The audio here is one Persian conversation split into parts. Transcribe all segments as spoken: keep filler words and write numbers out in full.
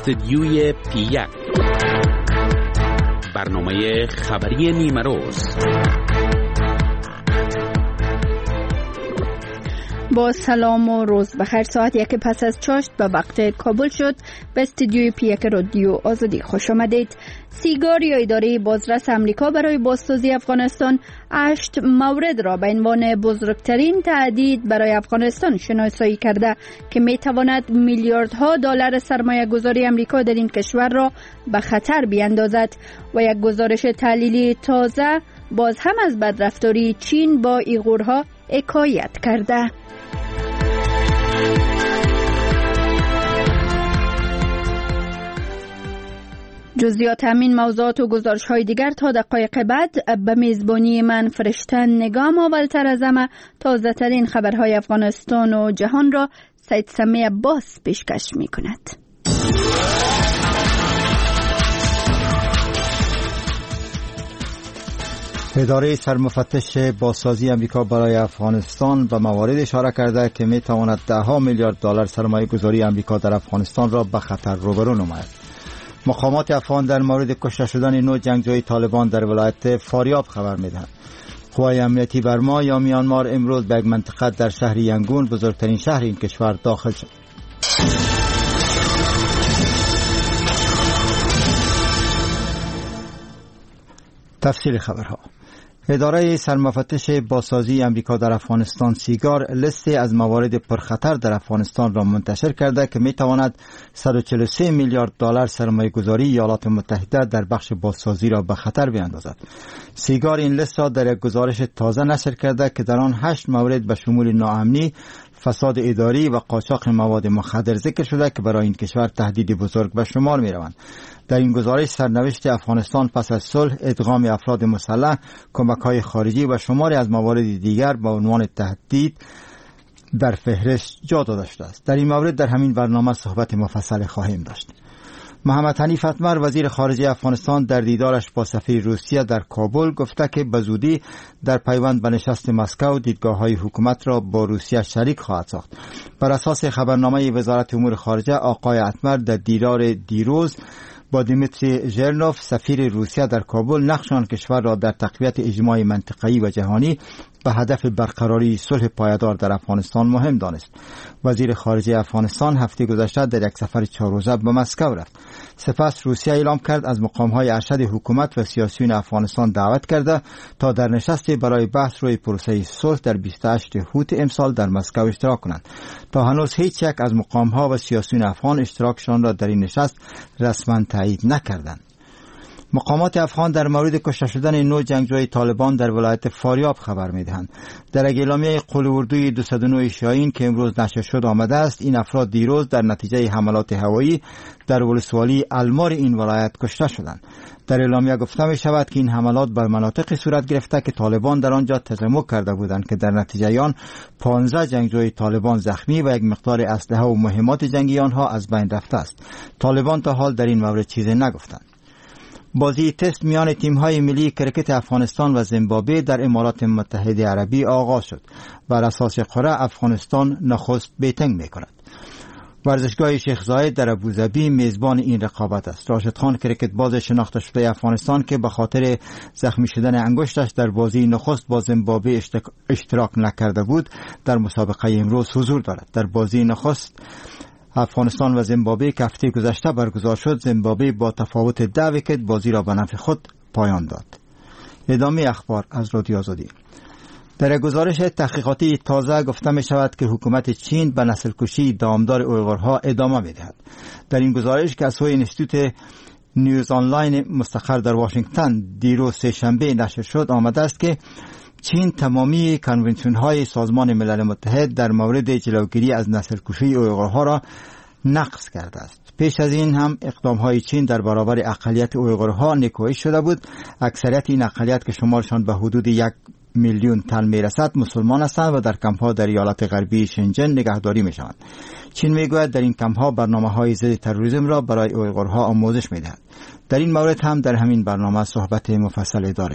استدیوی پی یک، برنامه خبری نیمه روز. با سلام و روز بخیر. ساعت یک پس از چاشت به وقت کابل شد. به استودیوی پی یک رادیو آزادی خوش آمدید. سیگار یا اداره بازرس امریکا برای بازسازی افغانستان هشت مورد را به عنوان بزرگترین تهدید برای افغانستان شناسایی کرده که می تواند میلیاردها دلار سرمایه گذاری امریکا در این کشور را به خطر بیاندازد و یک گزارش تحلیلی تازه باز هم از بدرفتاری چین با ایغورها حکایت کرده. جزئیات همین موضوعات و گزارش های دیگر تا دقایق بعد به میزبانی من فرشته نگام. اولتر از همه تازه ترین خبرهای افغانستان و جهان را سید سمی عباس پیشکش می کند. اداره سرمفتش بازسازی امریکا برای افغانستان به موارد اشاره کرده که می تواند ده ها میلیارد دلار سرمایه گذاری امریکا در افغانستان را به خطر روبرو نماید. مقامات افغان در مورد کشته شدن نو جنگجوی طالبان در ولایت فاریاب خبر میدهند. قوای امنیتی برما یا میانمار امروز به یک منطقه در شهر ینگون، بزرگترین شهر این کشور، داخل شد. تفصیل خبرها. اداره سرمفتش بازسازی امریکا در افغانستان سیگار لیستی از موارد پرخطر در افغانستان را منتشر کرده که می تواند صد و چهل و سه میلیارد دلار سرمایه گذاری ایالات متحده در بخش بازسازی را به خطر بیاندازد. سیگار این لیست را در یک گزارش تازه نشر کرده که در آن هشت مورد به شمول ناامنی، فساد اداری و قاچاق مواد مخدر ذکر شده که برای این کشور تهدید بزرگ به شمار می روند. در این گزارش سرنوشت افغانستان پس از صلح، ادغام افراد مسلح، کمک‌های خارجی و شماری از موارد دیگر با عنوان تهدید در فهرست جا داده شده است. در این مورد در همین برنامه صحبت مفصل خواهیم داشت. محمد حنیف اتمر وزیر خارجه افغانستان در دیدارش با سفیر روسیه در کابل گفته که به زودی در پیوند به نشست مسکو دیدگاه‌های حکومت را با روسیه شریک خواهد ساخت. بر اساس خبرنامه وزارت امور خارجه، آقای اتمر در دیدار دیروز با دیمیتری ژرنوف سفیر روسیه در کابل نقش آن کشور را در تقویت اجماع منطقه‌ای و جهانی به هدف برقراری صلح پایدار در افغانستان مهم دانست. وزیر خارجه افغانستان هفته گذشته در یک سفر چهار روزه به مسکو رفت. سپس روسیه اعلام کرد از مقام‌های ارشد حکومت و سیاسیون افغانستان دعوت کرده تا در نشستی برای بحث روی پروسه صلح در بیست و هشتم اوت امسال در مسکو اشتراک کنند. تا هنوز هیچ یک از مقام‌ها و سیاسیون افغان اشتراکشان را در این نشست رسما تایید نکردند. مقامات افغان در مورد کشته شدن نو جنگجوی طالبان در ولایت فاریاب خبر میدهند. در اعلامیه قول اردوی دویست و نه شاهین که امروز نشر شد آمده است این افراد دیروز در نتیجه حملات هوایی در ولسوالی المار این ولایت کشته شدند. در اعلامیه گفته می شود که این حملات بر مناطقی صورت گرفته که طالبان در آنجا تجمع کرده بودند که در نتیجه آن پانزده جنگجوی طالبان زخمی و یک مقدار اسلحه و مهمات جنگی آنها از بین رفته است. طالبان تا حال در این مورد چیزی نگفتند. بازی تست میان تیم‌های ملی کرکت افغانستان و زیمبابوه در امارات متحده عربی آغاز شد. بر اساس قرعه افغانستان نخست بیتینگ می‌کند. ورزشگاه شیخ زاید در ابوظبی میزبان این رقابت است. راشد خان کرکت باز شناخته شده افغانستان که به خاطر زخمی شدن انگشتش در بازی نخست با زیمبابوه اشتراک نکرده بود، در مسابقه امروز حضور دارد. در بازی نخست افغانستان و زیمبابوه که هفته گذشته برگزار شد، زیمبابوه با تفاوت ده ویکت بازی را به نفع خود پایان داد. ادامه اخبار از رادیو آزادی. در گزارش تحقیقاتی تازه گفته می شود که حکومت چین به نسل کشی دامدار اویغورها ادامه می دهد. در این گزارش که از سوی انستیتوت نیوز آنلاین مستقر در واشنگتن دیروز سه شنبه نشر شد آمده است که چین تمامی کنونشن های سازمان ملل متحد در مورد جلوگیری از نسل کشی اویغورها را نقض کرده است. پیش از این هم اقدام های چین در برابر اقلیت اویغورها نکوهش شده بود. اکثریت این اقلیت که شمارشان به حدود یک میلیون تن میرسد مسلمان هستند و در کمپ ها در ایالت غربی شنجن نگهداری می شوند. چین می گوید در این کمپ ها برنامه های ضد تروریسم را برای اویغورها آموزش می دهد. در این مورد هم در همین برنامه صحبت مفصل داریم.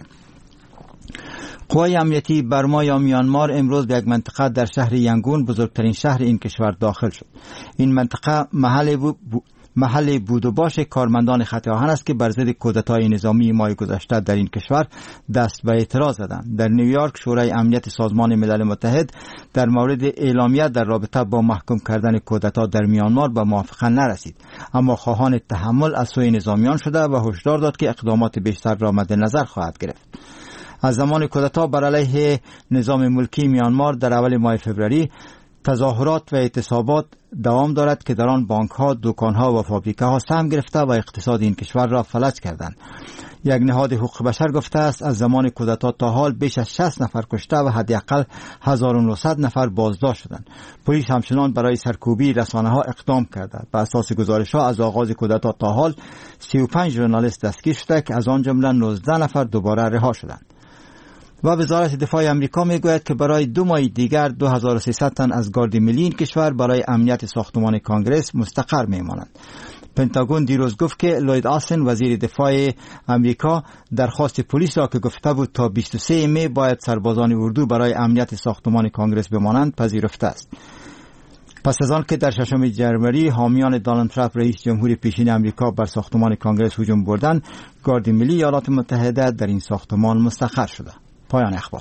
قوای امنیتی برما یا میانمار امروز به یک منطقه در شهر ینگون، بزرگترین شهر این کشور، داخل شد. این منطقه محل محل بود و باش کارمندان خط آهن است که بر ضد کودتای نظامی ماه گذشته در این کشور دست به اعتراض زدند. در نیویورک شورای امنیت سازمان ملل متحد در مورد اعلامیه در رابطه با محکوم کردن کودتا در میانمار به موافقه نرسید، اما خواهان تحمل از سوی نظامیان شده و هشدار داد که اقدامات بیشتر را مد نظر خواهد گرفت. از زمان کودتا بر علیه نظام ملکی میانمار در اول ماه فوریه تظاهرات و اعتصابات دوام دارد که در آن بانک‌ها، دکان‌ها و فابریکه‌ها سهم گرفته و اقتصاد این کشور را فلج کردند. یک نهاد حقوق بشر گفته است از زمان کودتا تا حال بیش از شصت نفر کشته و حداقل هزار و نهصد نفر بازداشت شدند. پلیس همچنان برای سرکوبی رسانه‌ها اقدام کرده. بر اساس گزارش‌ها از آغاز کودتا تا حال سی و پنج ژورنالیست دستگیر شده که از آن جمله نوزده نفر دوباره رها شدند. و وزارت دفاع آمریکا میگوید که برای دو ماه دیگر دو هزار و سیصد تن از گارد ملی این کشور برای امنیت ساختمان کانگرس مستقر میمانند. پنتاگون دیروز گفت که لوید آستین وزیر دفاع آمریکا درخواست پلیس را که گفته بود تا بیست و سوم می باید سربازان اردو برای امنیت ساختمان کانگرس بمانند پذیرفته است. پس از آن که در ششم ژانویه حامیان دونالد ترامپ رئیس جمهور پیشین آمریکا بر ساختمان کانگرس هجوم بردند، گارد ملی ایالات متحده در این ساختمان مستقر شده. پایان اخبار.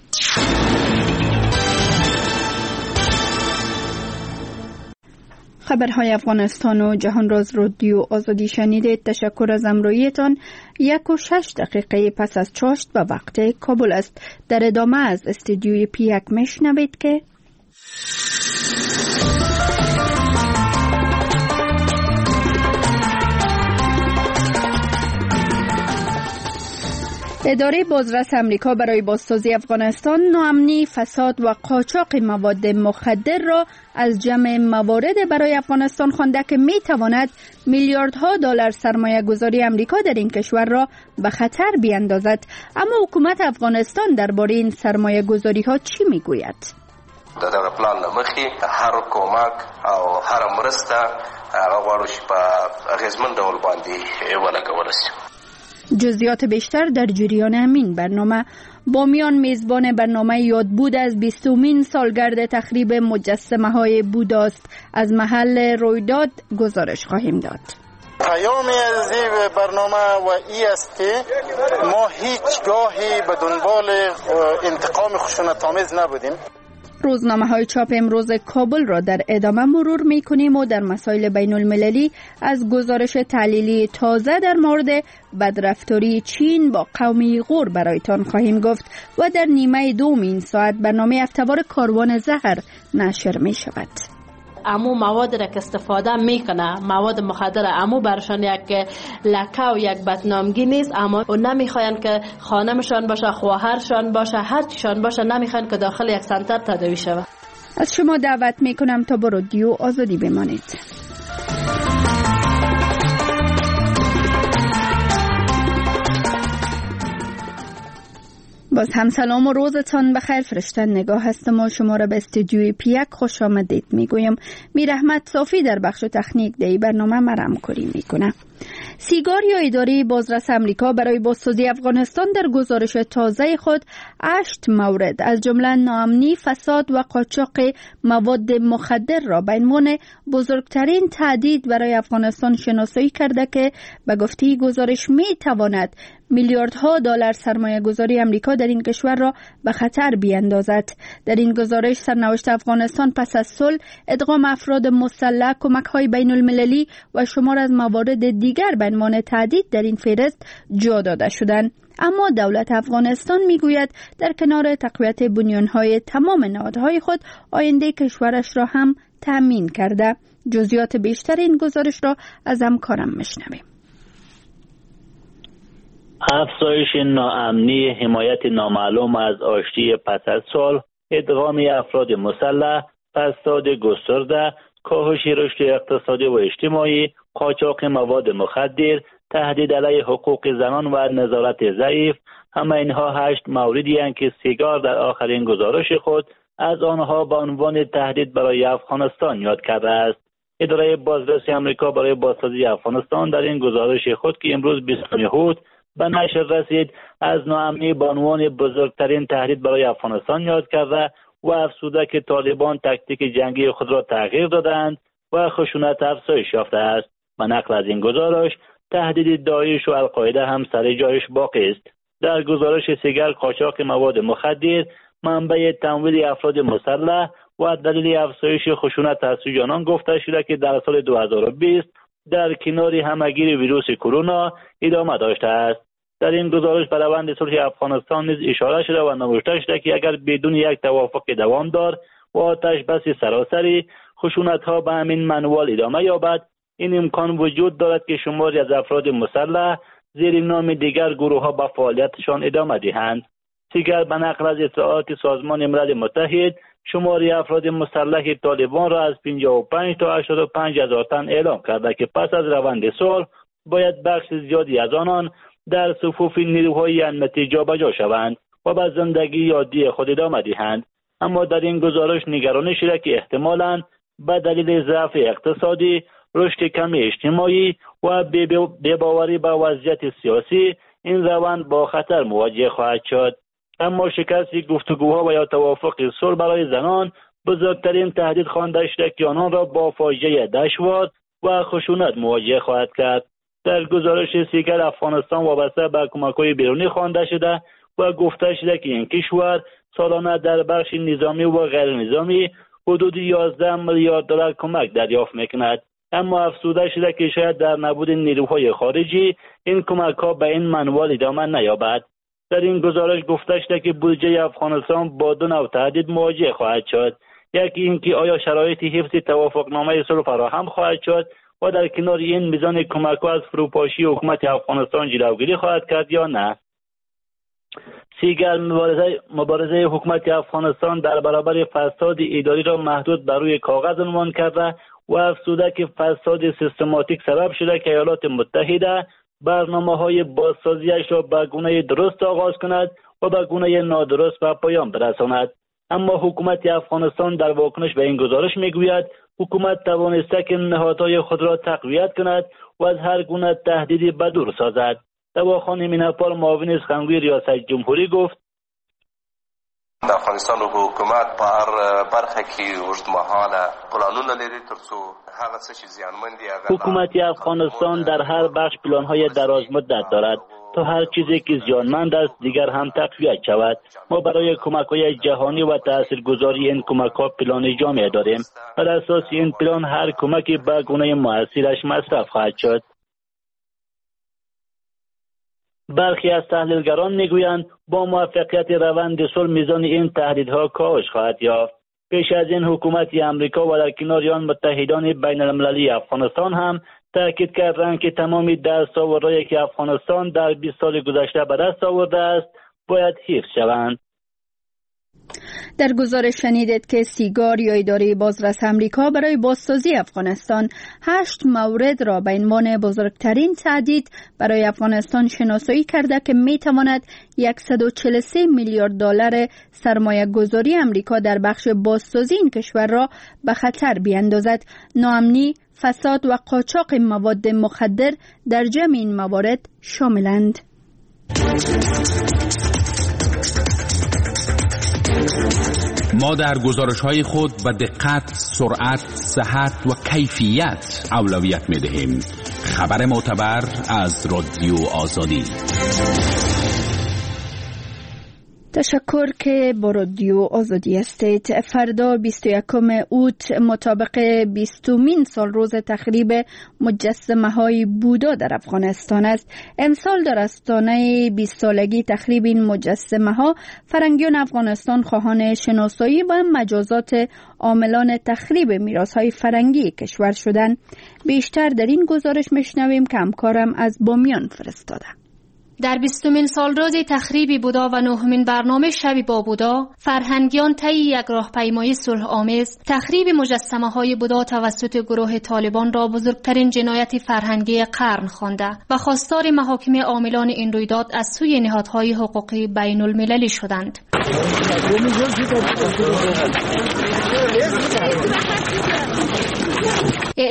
خبرهای افغانستان و جهان راز رادیو آزادی شنیدید. تشکر از همراهیتان. یک و شش دقیقه پس از چاشت و وقت کابل است. در ادامه از استودیوی پی یک میشنوید که اداره بازرس امریکا برای بازسازی افغانستان ناامنی، فساد و قاچاق مواد مخدر را از جمع موارد برای افغانستان خوانده که می تواند میلیاردها دلار سرمایه گذاری امریکا در این کشور را به خطر بیاندازد. اما حکومت افغانستان درباره این سرمایه گذاری ها چی می گوید؟ د دغه پلان لمخې هر کومک او هر مرسته هغه غواړو چې په اغیزمن ډول باندې ولګول شي. جزئیات بیشتر در جریان همین برنامه. بامیان میزبان برنامه یادبود از بیستمین سالگرد تخریب مجسمه های بوداست. از محل رویداد گزارش خواهیم داد. پیامی از این برنامه و ای است که ما هیچ گاهی به دنبال انتقام خشونت‌آمیز نبودیم. روزنامه های چاپ امروز کابل را در ادامه مرور می کنیم و در مسائل بین المللی از گزارش تحلیلی تازه در مورد بدرفتاری چین با قوم ایغور برایتان خواهیم گفت و در نیمه دوم این ساعت برنامه هفته‌وار کاروان زهر نشر می شود. امو مواد را که استفاده میکنه، مواد مخدر، امو برشان یک لکه و یک بدنامگی نیست، اما نمیخواین که خانمشان باشه، خواهرشان باشه، هر چیشان باشه، نمیخواین که داخل یک سنتر تداوی شود. از شما دعوت میکنم تا با رادیو آزادی بمانید. باز هم سلام و روزتان بخیر. فرشتن نگاه هستم و شما را به استودیوی پی یک خوش آمدید میگویم. میر احمد صافی در بخش تکنیک دی برنامه مرم کاری میکنه. سیگار یا اداره بازرس امریکا برای بازسازی افغانستان در گزارش تازه خود هشت مورد از جمله ناامنی، فساد و قاچاق مواد مخدر را به عنوان بزرگترین تهدید برای افغانستان شناسایی کرده که به گفته گزارش می تواند میلیاردها دلار سرمایه گذاری امریکا در این کشور را به خطر بیاندازد. در این گزارش سرنوشت افغانستان پس از صلح، ادغام افراد مسلح، کمک‌های بین المللی و شمار از موارد دیگر به عنوان تهدید در این فهرست جا داده شدند. اما دولت افغانستان میگوید در کنار تقویت بنیانهای تمام نهادهای خود آینده کشورش را هم تأمین کرده. جزئیات بیشتر این گزارش را از همکارم میشنویم. افزایش ناامنی، حمایت نامعلوم از آشتی پس از صلح، ادغام افراد مسلح، فساد گسترده، کاهش رشد اقتصادی و اجتماعی، قاچاق مواد مخدر، تهدید علیه حقوق زنان و نظارت ضعیف، همه اینها هشت موردی هستند که سیگار در آخرین گزارش خود از آنها به عنوان تهدید برای افغانستان یاد کرده است. اداره بازرسی آمریکا برای بازسازی افغانستان در این گزارش خود که امروز بیستم یهود به نشر رسید از ناامنی به عنوان بزرگترین تهدید برای افغانستان یاد کرده و افزوده که طالبان تاکتیک جنگی خود را تغییر دادند و خشونت افزایش یافته است. به نقل از این گزارش تهدید داعش و القاعده هم سر جایش باقی است. در گزارش سیگر قاچاق مواد مخدر منبع تمویل افراد مسلح و دلیل افزایش خشونت از سوی آنان گفته شده که در سال دو هزار و بیست در کنار همگیر ویروس کرونا ادامه داشته است. در این گزارش به روند صلح افغانستان نیز اشاره شده و نوشته شده که اگر بدون یک توافق دوامدار و آتش بس سراسری خشونت‌ها به همین منوال ادامه یابد، این امکان وجود دارد که شماری از افراد مسلح زیر نام دیگر گروه‌ها به فعالیتشان ادامه دهند. دیگر به نقل از اطلاعات سازمان ملل متحد شماری افراد مسلح طالبان را از پنجاه و پنج تا هشتاد و پنج هزار تن اعلام کرده که پس از روند صلح باید بخش زیادی از آنان در صفوف نیروهای امنیتی جابجا شوند و به زندگی عادی خود ادامه دهند. اما در این گزارش نگرانی شده که احتمالاً به دلیل ضعف اقتصادی، رشد کم اجتماعی و بی‌باوری به وضعیت سیاسی این روند با خطر مواجه خواهد شد. اما شکست گفتگوها و یا توافق صلح برای زنان بزرگترین تهدید خوانده شده که آنان را با فاجعه دشوار و خشونت مواجه خواهد کرد. در گزارش سیگر افغانستان وابسته به کمک‌های بیرونی خوانده شده و گفته شده که این کشور سالانه در بخش نظامی و غیر نظامی حدود یازده میلیارد دلار کمک دریافت میکند. اما افسوده شده که شاید در نبود نیروهای خارجی این کمک‌ها به این منوال ادامه نیابد. در این گزارش گفته شده که بودجه افغانستان با دو نوع تهدید مواجه خواهد شد. یکی اینکه آیا شرایط حفظ توافقنامه صلح فراهم خواهد شد و در کنار این میزان کمک‌ها از فروپاشی حکومت افغانستان جلوگیری خواهد کرد یا نه. سیگر مبارزه مبارزه حکومت افغانستان در برابر فساد اداری را محدود بر روی کاغذ عنوان کرده و افزوده که فساد سیستماتیک سبب شده که ایالات متحده برنامه‌های بازسازیش را به گونه درست آغاز کند و به گونه نادرست به پایان برساند. اما حکومت افغانستان در واکنش به این گزارش میگوید حکومت توانسته که نهادهای خود را تقویت کند و از هر گونه تهدیدی به دور سازد. دواخان میناپال معاون سخنگوی ریاست جمهوری گفت د افغانستان حکومت په هر برخه کې اوږدمهاله پلانونه لري ترڅو هغه څه چې زیانمن دي هغه حکومت افغانستان در هر بخش پلان‌های دراز مدت دارد تا هر چیزی که زیانمند است دیگر هم تقویت شود. ما برای کمک‌های جهانی و تاثیرگذاری این کمک‌ها پلان جامع داریم. بر اساس این پلان هر کمکی به گونه مؤثرش مصرف خواهد شد. برخی از تحلیلگران میگویند با موفقیت روند صلح میزان این تهدیدها کاهش خواهد یافت. پیش از این حکومت امریکا و در کنار آن متحدان بین المللی افغانستان هم تاکید کردند که تمامی دستاوردهایی که افغانستان در بیست سال گذشته به دست آورده است باید حفظ شوند. در گزارش شنیدید که سیگار یا اداره بازرس امریکا برای بازسازی افغانستان هشت مورد را به عنوان بزرگترین تهدید برای افغانستان شناسایی کرده که می تواند صد و چهل و سه میلیارد دلار سرمایه گذاری امریکا در بخش بازسازی این کشور را به خطر بیاندازد. ناامنی، فساد و قاچاق مواد مخدر در جمع این موارد شاملند. ما در گزارش‌های خود به دقت، سرعت، صحت و کیفیت اولویت می‌دهیم. خبر معتبر از رادیو آزادی. تشکر که با رادیو آزادی هستید. فردا بیست و یکم اوت مطابق بیستمین سال روز تخریب مجسمه های بودا در افغانستان است. امسال در آستانه بیست سالگی تخریب این مجسمه ها فرنگیان افغانستان خواهان شناسایی و مجازات عاملان تخریب میراث های فرنگی کشور شدند. بیشتر در این گزارش میشنویم که همکارم از بامیان فرستاده. در بیستمین سالروز تخریب بودا و نهمین برنامه شب با بودا، فرهنگیان طی یک راهپیمایی صلح آمیز تخریب مجسمه های بودا توسط گروه طالبان را بزرگترین جنایت فرهنگی قرن خوانده و خواستار محاکمه عاملان این رویداد از سوی نهادهای حقوقی بین المللی شدند.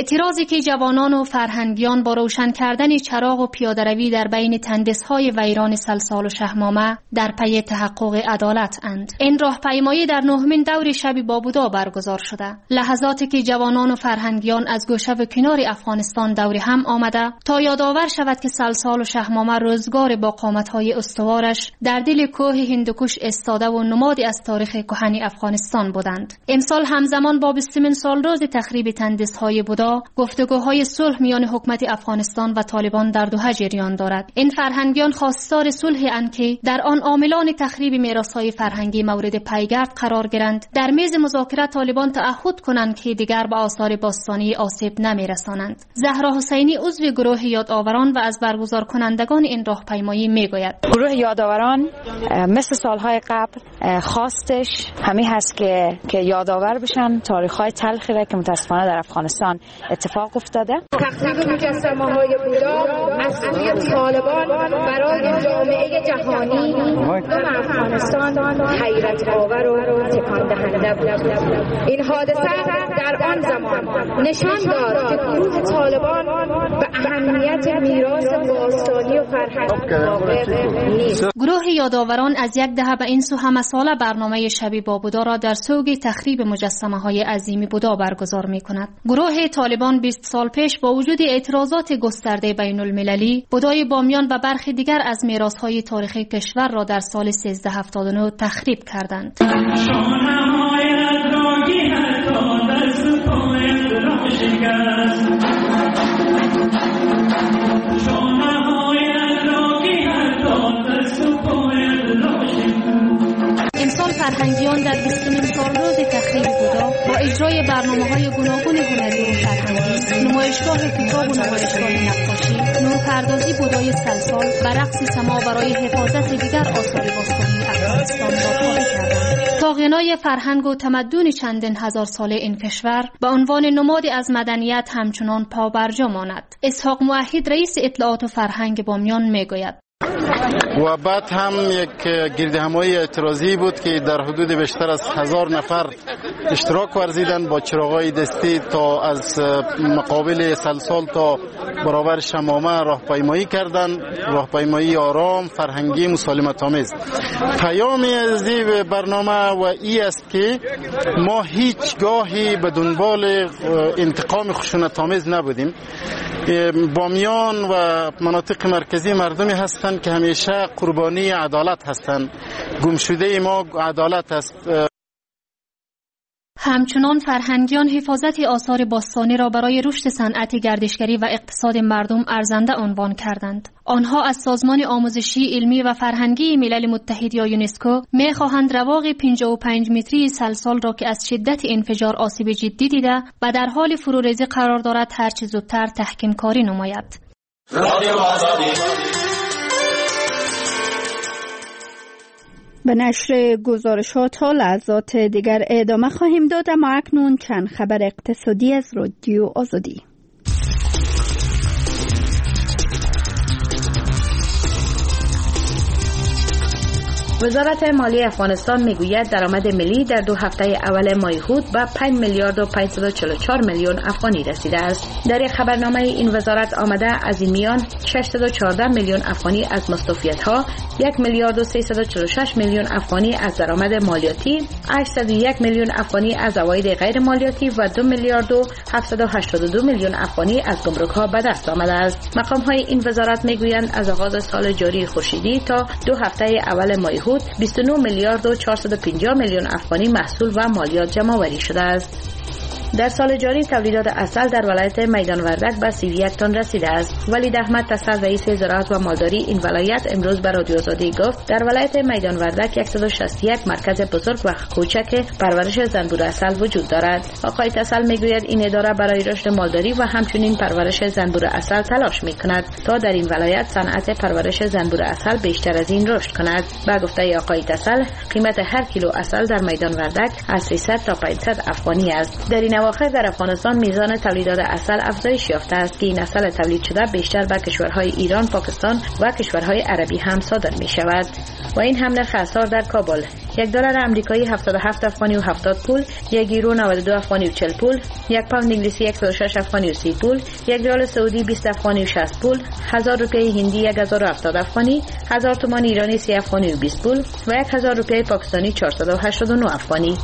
اعتراضی که جوانان و فرهنگیان با روشن کردن چراغ و پیاده‌روی در بین تندس‌های ویران سلسال و شهمامه در پی تحقق عدالت اند. این راهپیمایی در نهمین دور شب بابودا برگزار شده. لحظاتی که جوانان و فرهنگیان از گوشه و کنار افغانستان دور هم آمده تا یادآور شود که سلسال و شهمامه روزگار با قامت‌های استوارش در دل کوه هندوکش استاده و نمادی از تاریخ کهن افغانستان بودند. امسال همزمان با بیستمین سالروز تخریب تندس‌های بودا، گفتگوهای صلح میان حکومت افغانستان و طالبان در دوحه جریان دارد. این فرهنگیان خواستار صلح اند که در آن عاملان تخریب میراث‌های فرهنگی مورد پیگرد قرار گیرند. در میز مذاکره طالبان تعهد کنند که دیگر به آثار باستانی آسیب نمی‌رسانند. زهرا حسینی عضو گروه یادآوران و از برگزار کنندگان این راهپیمایی میگوید: گروه یادآوران مثل سالهای قبل خواستش همین هست که که یادآور بشن تاریخ‌های تلخی را که متأسفانه در افغانستان اتفاق افتاده. تخریب مجسمه‌های بودا از سوی طالبان برای جامعه جهانی و افغانستان حیرت آور و تکان دهنده بود. این حادثه در آن زمان نشان داد که گروه طالبان به اهمیت میراث باستانی و فرهنگی واقف نیست. گروه یادآوران از یک دهه به این سو هم ساله برنامه شب بابودا را در سوگ تخریب مجسمه‌های عظیم بودا برگزار می‌کند. گروه طالبان بیست سال پیش با وجود اعتراضات گسترده بین المللی، بودای بامیان و برخی دیگر از میراث‌های تاریخی کشور را در سال سیزده هفتاد و نه تخریب کردند. امسال فرهنگیان در بیستمین سالروز تخریب بودا با اجرای برنامه‌های گوناگون هنری و فرهنگی، نمایشگاه کتاب و نمایشگاه نقاشی، نورپردازی بودای سلسال و رقص سما برای حفاظت دیگر آثار باستانی افغانستان را پاره کردند تا غنای فرهنگ و تمدن چندین هزار ساله این کشور به عنوان نمادی از مدنیت همچنان پابرجا ماند. اسحاق موحد رئیس اطلاعات و فرهنگ بامیان میگوید: و بعد هم یک گردهمایی اعتراضی بود که در حدود بیشتر از هزار نفر اشتراک ورزیدند با چراغای دستی تا از مقابل سلسال تا برابر شمامه راهپیمایی کردند. راهپیمایی آرام، فرهنگی، مسالمت آمیز. پیام از این برنامه و ای است که ما هیچ گاهی به دنبال انتقام خشونت آمیز نبودیم. بامیان و مناطق مرکزی مردمی هستند که همیشه قربانی عدالت هستند. گمشده ما عدالت است. همچنان فرهنگیان حفاظت آثار باستانی را برای رشد صنعت گردشگری و اقتصاد مردم ارزنده عنوان کردند. آنها از سازمان آموزشی، علمی و فرهنگی ملل متحد یا یونسکو می‌خواهند رواق پنجاه و پنج متری سلسال را که از شدت انفجار آسیب جدی دیده و در حال فروریزی قرار دارد هرچه زودتر تحکیم کاری نماید. به نشر گزارشات ها لحظات دیگر ادامه خواهیم داد، اما اکنون چند خبر اقتصادی از رادیو آزادی. وزارت مالی افغانستان میگوید درآمد ملی در دو هفته اول ماه هود به پنج میلیارد و پانصد و چهل و چهار میلیون افغانی رسیده است. در یک خبرنامه این وزارت آمده از این میان ششصد و چهارده میلیون افغانی از مصرفیات‌ها، یک میلیارد و سیصد و چهل و شش میلیون افغانی از درآمد مالیاتی، هشتصد و یک میلیون افغانی از عواید غیر مالیاتی و دو میلیارد و هفتصد و هشتاد و دو میلیون افغانی از گمرک‌ها به دست آمده است. مقام‌های این وزارت میگویند از آغاز سال جاری خورشیدی تا دو هفته اول ماه هود بیست و نه میلیارد و چهارصد و پنجاه میلیون افغانی محصول و مالیات جمع‌آوری شده است. در سال جاری تولیدات عسل در ولایت میدان وردک به سی و یک تن رسیده است. ولید احمد تسل رئیس زراعت و مالداری این ولایت امروز به رادیو آزادی گفت در ولایت میدان وردک صد و شصت و یک مرکز بزرگ و کوچک پرورش زنبور عسل وجود دارد. آقای تسل میگوید این اداره برای رشد مالداری و همچنین پرورش زنبور عسل تلاش میکند تا در این ولایت صنعت پرورش زنبور عسل بیشتر از این رشد کند. با گفته آقای تسل قیمت هر کیلو عسل در میدان وردک از سیصد تا پانصد افغانی است. در این اواخر در افغانستان میزان تولیدات عسل افزایش یافته است که این عسل تولید شده بیشتر به کشورهای ایران، پاکستان و کشورهای عربی هم صادر می شود و این هم نرخ اسعار در کابل یک دلار آمریکایی هفتاد و هفت افغانی و هفتاد پول، یک یورو نود و دو افغانی و چهل پول، یک پوند انگلیسی صد و شش افغانی و سی پول، یک ریال سعودی بیست افغانی و شصت پول، هزار روپیه هندی یک هزار و هفتاد افغانی، هزار تومان ایرانی سی افغانی و بیست پول و یک هزار روپیه پاکستانی چهارصد و هشتاد و نه افغانی.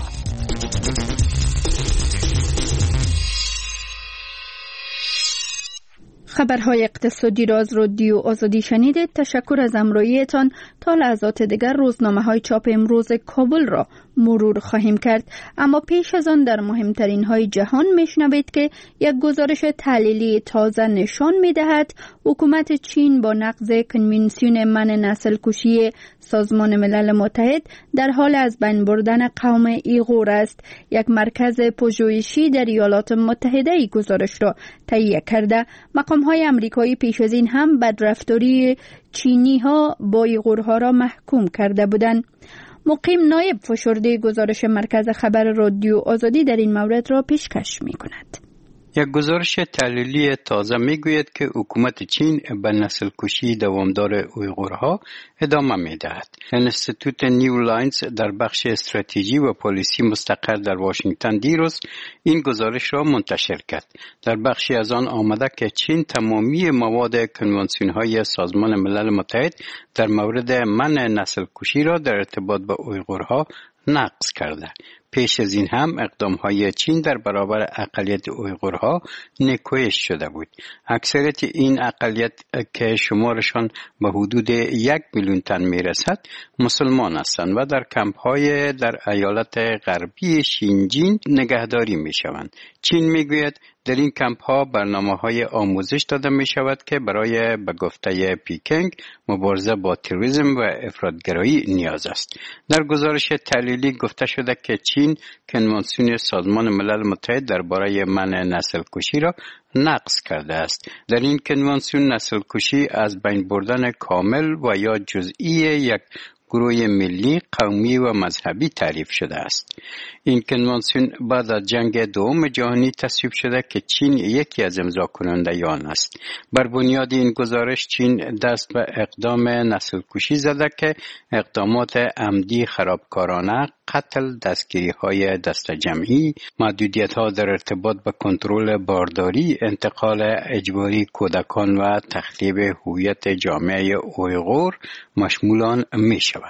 خبرهای اقتصادی را از رادیو آزادی شنیدید. تشکر از همراهیتان. تا لحظات دیگر روزنامه های چاپ امروز کابل را مرور خواهیم کرد، اما پیش از آن در مهمترین های جهان میشنوید که یک گزارش تحلیلی تازه نشان میدهد حکومت چین با نقض کنوانسیون منع نسل کشی سازمان ملل متحد در حال از بین بردن قوم ایغور است. یک مرکز پژوهشی در ایالات متحده ای گزارش را تهیه کرده. مقام های امریکایی پیش از این هم بدرفتاری چینی ها با ایغورها را محکوم کرده بودند. مقیم نایب فشرده گزارش مرکز خبر رادیو آزادی در این مورد را پیشکش می کند. یک گزارش تحلیلی تازه میگوید که حکومت چین به نسل کشی دوامدار اویغورها ادامه میدهد. انستیتوت نیو لاینز در بخش استراتژی و پالیسی مستقر در واشنگتن دیروز این گزارش را منتشر کرد. در بخشی از آن آمده که چین تمامی مواد کنوانسیون های سازمان ملل متحد در مورد منع نسل کشی را در ارتباط با اویغورها نقض کرده. پیش از این هم اقدام‌های چین در برابر اقلیت اویغورها نکوهش شده بود. اکثریت این اقلیت که شمارشان به حدود یک میلیون تن میرسد مسلمان هستند و در کمپ‌های در ایالت غربی شینجین نگهداری میشوند. چین میگوید در این کمپ ها برنامه های آموزش داده می شود که برای به گفته پیکنگ مبارزه با تروریسم و افراطگرایی نیاز است. در گزارش تحلیلی گفته شده که چین کنوانسیون سازمان ملل متحد درباره منع نسل کشی را نقض کرده است. در این کنوانسیون نسل کشی از بین بردن کامل و یا جزئی یک گروه ملی، قومی و مذهبی تعریف شده است. این کنوانسیون بعد از جنگ دوم جهانی تصویب شده که چین یکی از امضا کنندگان است. بر بنیاد این گزارش چین دست به اقدام نسل کشی زده که اقدامات عمدی خرابکارانه، قتل، دستگیری های دست جمعی، محدودیت ها در ارتباط به کنترل بارداری، انتقال اجباری کودکان و تخریب هویت جامعه اویغور مشمول آن می شود.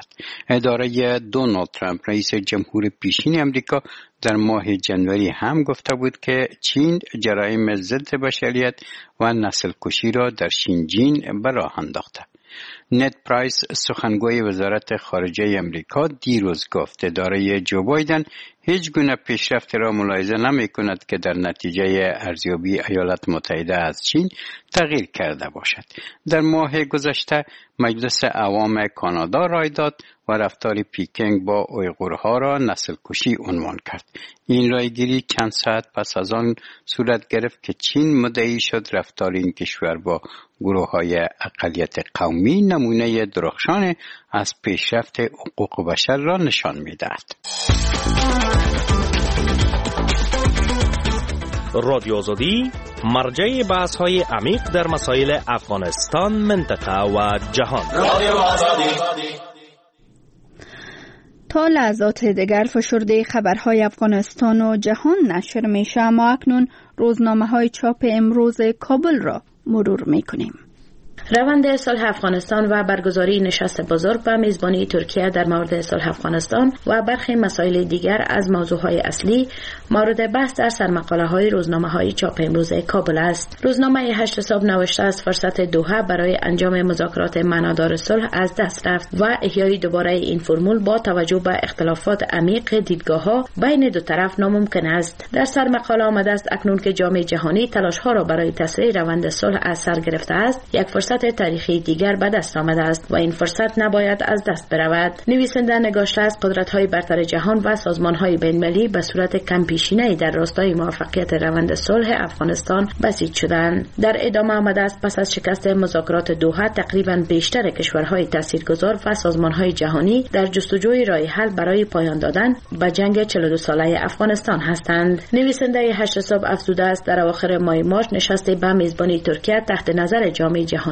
اداره دونالد ترامپ رئیس جمهور پیشین امریکا در ماه جنوری هم گفته بود که چین جرایم ضد بشریت و نسل کشی را در شینجین به راه انداخته. نت پرایس سخنگوی وزارت خارجه امریکا دیروز گفت اداره جو بایدن هیچ گونه پیشرفت را ملاحظه نمی کند که در نتیجه ارزیابی ایالات متحده از چین تغییر کرده باشد. در ماه گذشته مجلس عوام کانادا رای داد و رفتار پیکنگ با اویغورها را نسل کشی عنوان کرد. این رایگیری چند ساعت پس از آن صورت گرفت که چین مدعی شد رفتار این کشور با گروه های اقلیت قومی نمونه درخشان از پیشرفت حقوق بشر را نشان می‌دهد. رادیو آزادی مرجع بحث‌های عمیق در مسائل افغانستان، منطقه و جهان. رادیو آزادی. تا لحظات دیگر فشرده خبرهای افغانستان و جهان نشر میشه، اما اکنون روزنامه های چاپ امروز کابل را مرور میکنیم. روند صلح افغانستان و برگزاری نشست بزرگ و میزبانی ترکیه در مورد صلح افغانستان و برخی مسائل دیگر از موضوعهای اصلی مورد بحث در سرمقاله‌های روزنامه‌های چاپ امروز کابل است. روزنامه هشت صبح نوشته از فرصت دوحه برای انجام مذاکرات معنادار صلح از دست رفت و احیای دوباره این فرمول با توجه به اختلافات عمیق دیدگاه‌ها بین دو طرف ناممکن است. در سرمقاله آمده است اکنون که جامعه جهانی تلاش‌ها را برای تسریع روند صلح از سر گرفته است، یک فرصت تاریخی دیگر به دست آمده است و این فرصت نباید از دست برود. نویسنده نگاشته است قدرت‌های برتر جهان و سازمان‌های بین‌المللی به صورت کم پیشینه‌ای در راستای موفقیت روند صلح افغانستان بسیج شدند. در ادامه آمده است پس از شکست مذاکرات دوحه تقریباً بیشتر کشورهای تاثیرگذار و سازمان‌های جهانی در جستجوی راه حل برای پایان دادن به جنگ چهل و دو ساله افغانستان هستند. نویسنده هشت صبح افزوده است در اواخر ماه مارس نشست به میزبانی ترکیه تحت نظر جامعه جهانی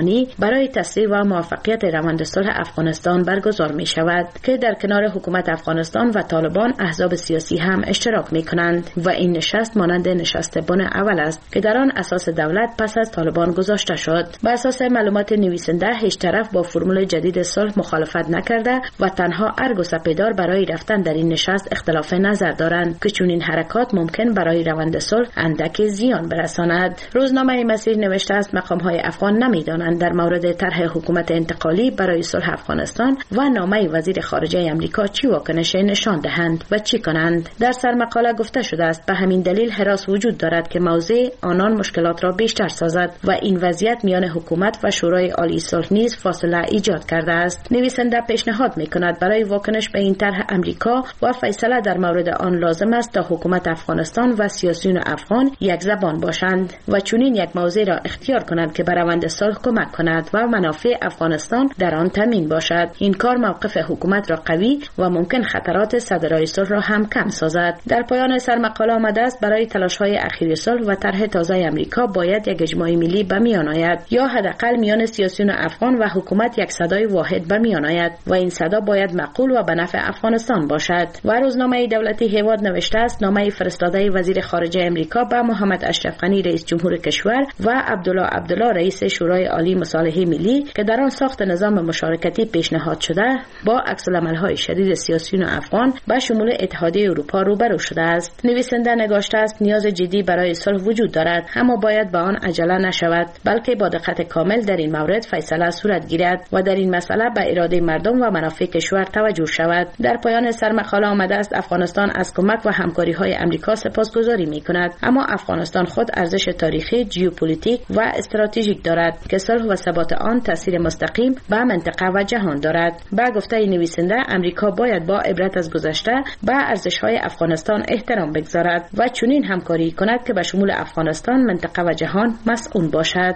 جهانی برای تسریع و موفقیت روند صلح افغانستان برگزار می شود که در کنار حکومت افغانستان و طالبان احزاب سیاسی هم اشتراک می کنند و این نشست مانند نشست بن اول است که در آن اساس دولت پس از طالبان گذاشته شد. بر اساس معلومات نویسنده هیچ طرف با فرمول جدید صلح مخالفت نکرده و تنها ارگ و سپیدار برای رفتن در این نشست اختلاف نظر دارند که چون این حرکات ممکن برای روند صلح اندک زیان برساند. روزنامه مسیر نوشته است مقام‌های افغان نمی‌دانند در مورد طرح حکومت انتقالی برای صلح افغانستان و نامه وزیر خارجه آمریکا چی واکنش نشان دهند و چی کنند. در سرمقاله گفته شده است به همین دلیل هراس وجود دارد که موضع آنان مشکلات را بیشتر سازد و این وضعیت میان حکومت و شورای عالی صلح نیز فاصله ایجاد کرده است. نویسنده پیشنهاد می‌کند برای واکنش به این طرح آمریکا و فیصله در مورد آن لازم است تا حکومت افغانستان و سیاسیون افغان یک زبان باشند و چنین یک موضع را اختیار کنند که به روند صلح کمک کند و منافع افغانستان در آن تامین باشد. این کار موقف حکومت را قوی و ممکن خطرات صدرای صلح را هم کم سازد. در پایان سرمقاله آمده است برای تلاش‌های اخیر صلح و طرح تازه آمریکا باید یک اجماع ملی به میان آید یا حداقل میان سیاسیون افغان و حکومت یک صدای واحد به میان آید و این صدا باید معقول و به نفع افغانستان باشد. و روزنامه دولتی هیواد نوشته است نامه فرستاده وزیر خارجه آمریکا به محمد اشرف غنی رئیس جمهور کشور و عبدالله عبدالله رئیس شورای عالی مصالحه ملی که در آن ساخت نظام مشارکتی پیشنهاد شده با عکس‌العمل‌های شدید سیاسیون افغان به شمول اتحادیه اروپا روبرو شده است. نویسنده نگاشته است نیاز جدی برای صلح وجود دارد اما باید به آن عجله نشود بلکه با دقت کامل در این مورد فیصله صورت گیرد و در این مسئله به اراده مردم و منافع کشور توجه شود. در پایان سرمقاله آمده است افغانستان از کمک و همکاری‌های آمریکا سپاسگزاری می‌کند اما افغانستان خود ارزش تاریخی، ژئوپلیتیک و استراتژیک دارد که صلح و ثبات آن تاثیر مستقیم به منطقه و جهان دارد. با گفته نویسنده آمریکا باید با عبرت از گذشته به ارزش‌های افغانستان احترام بگذارد و چنین همکاری کند که به شمول افغانستان، منطقه و جهان مسئول باشد.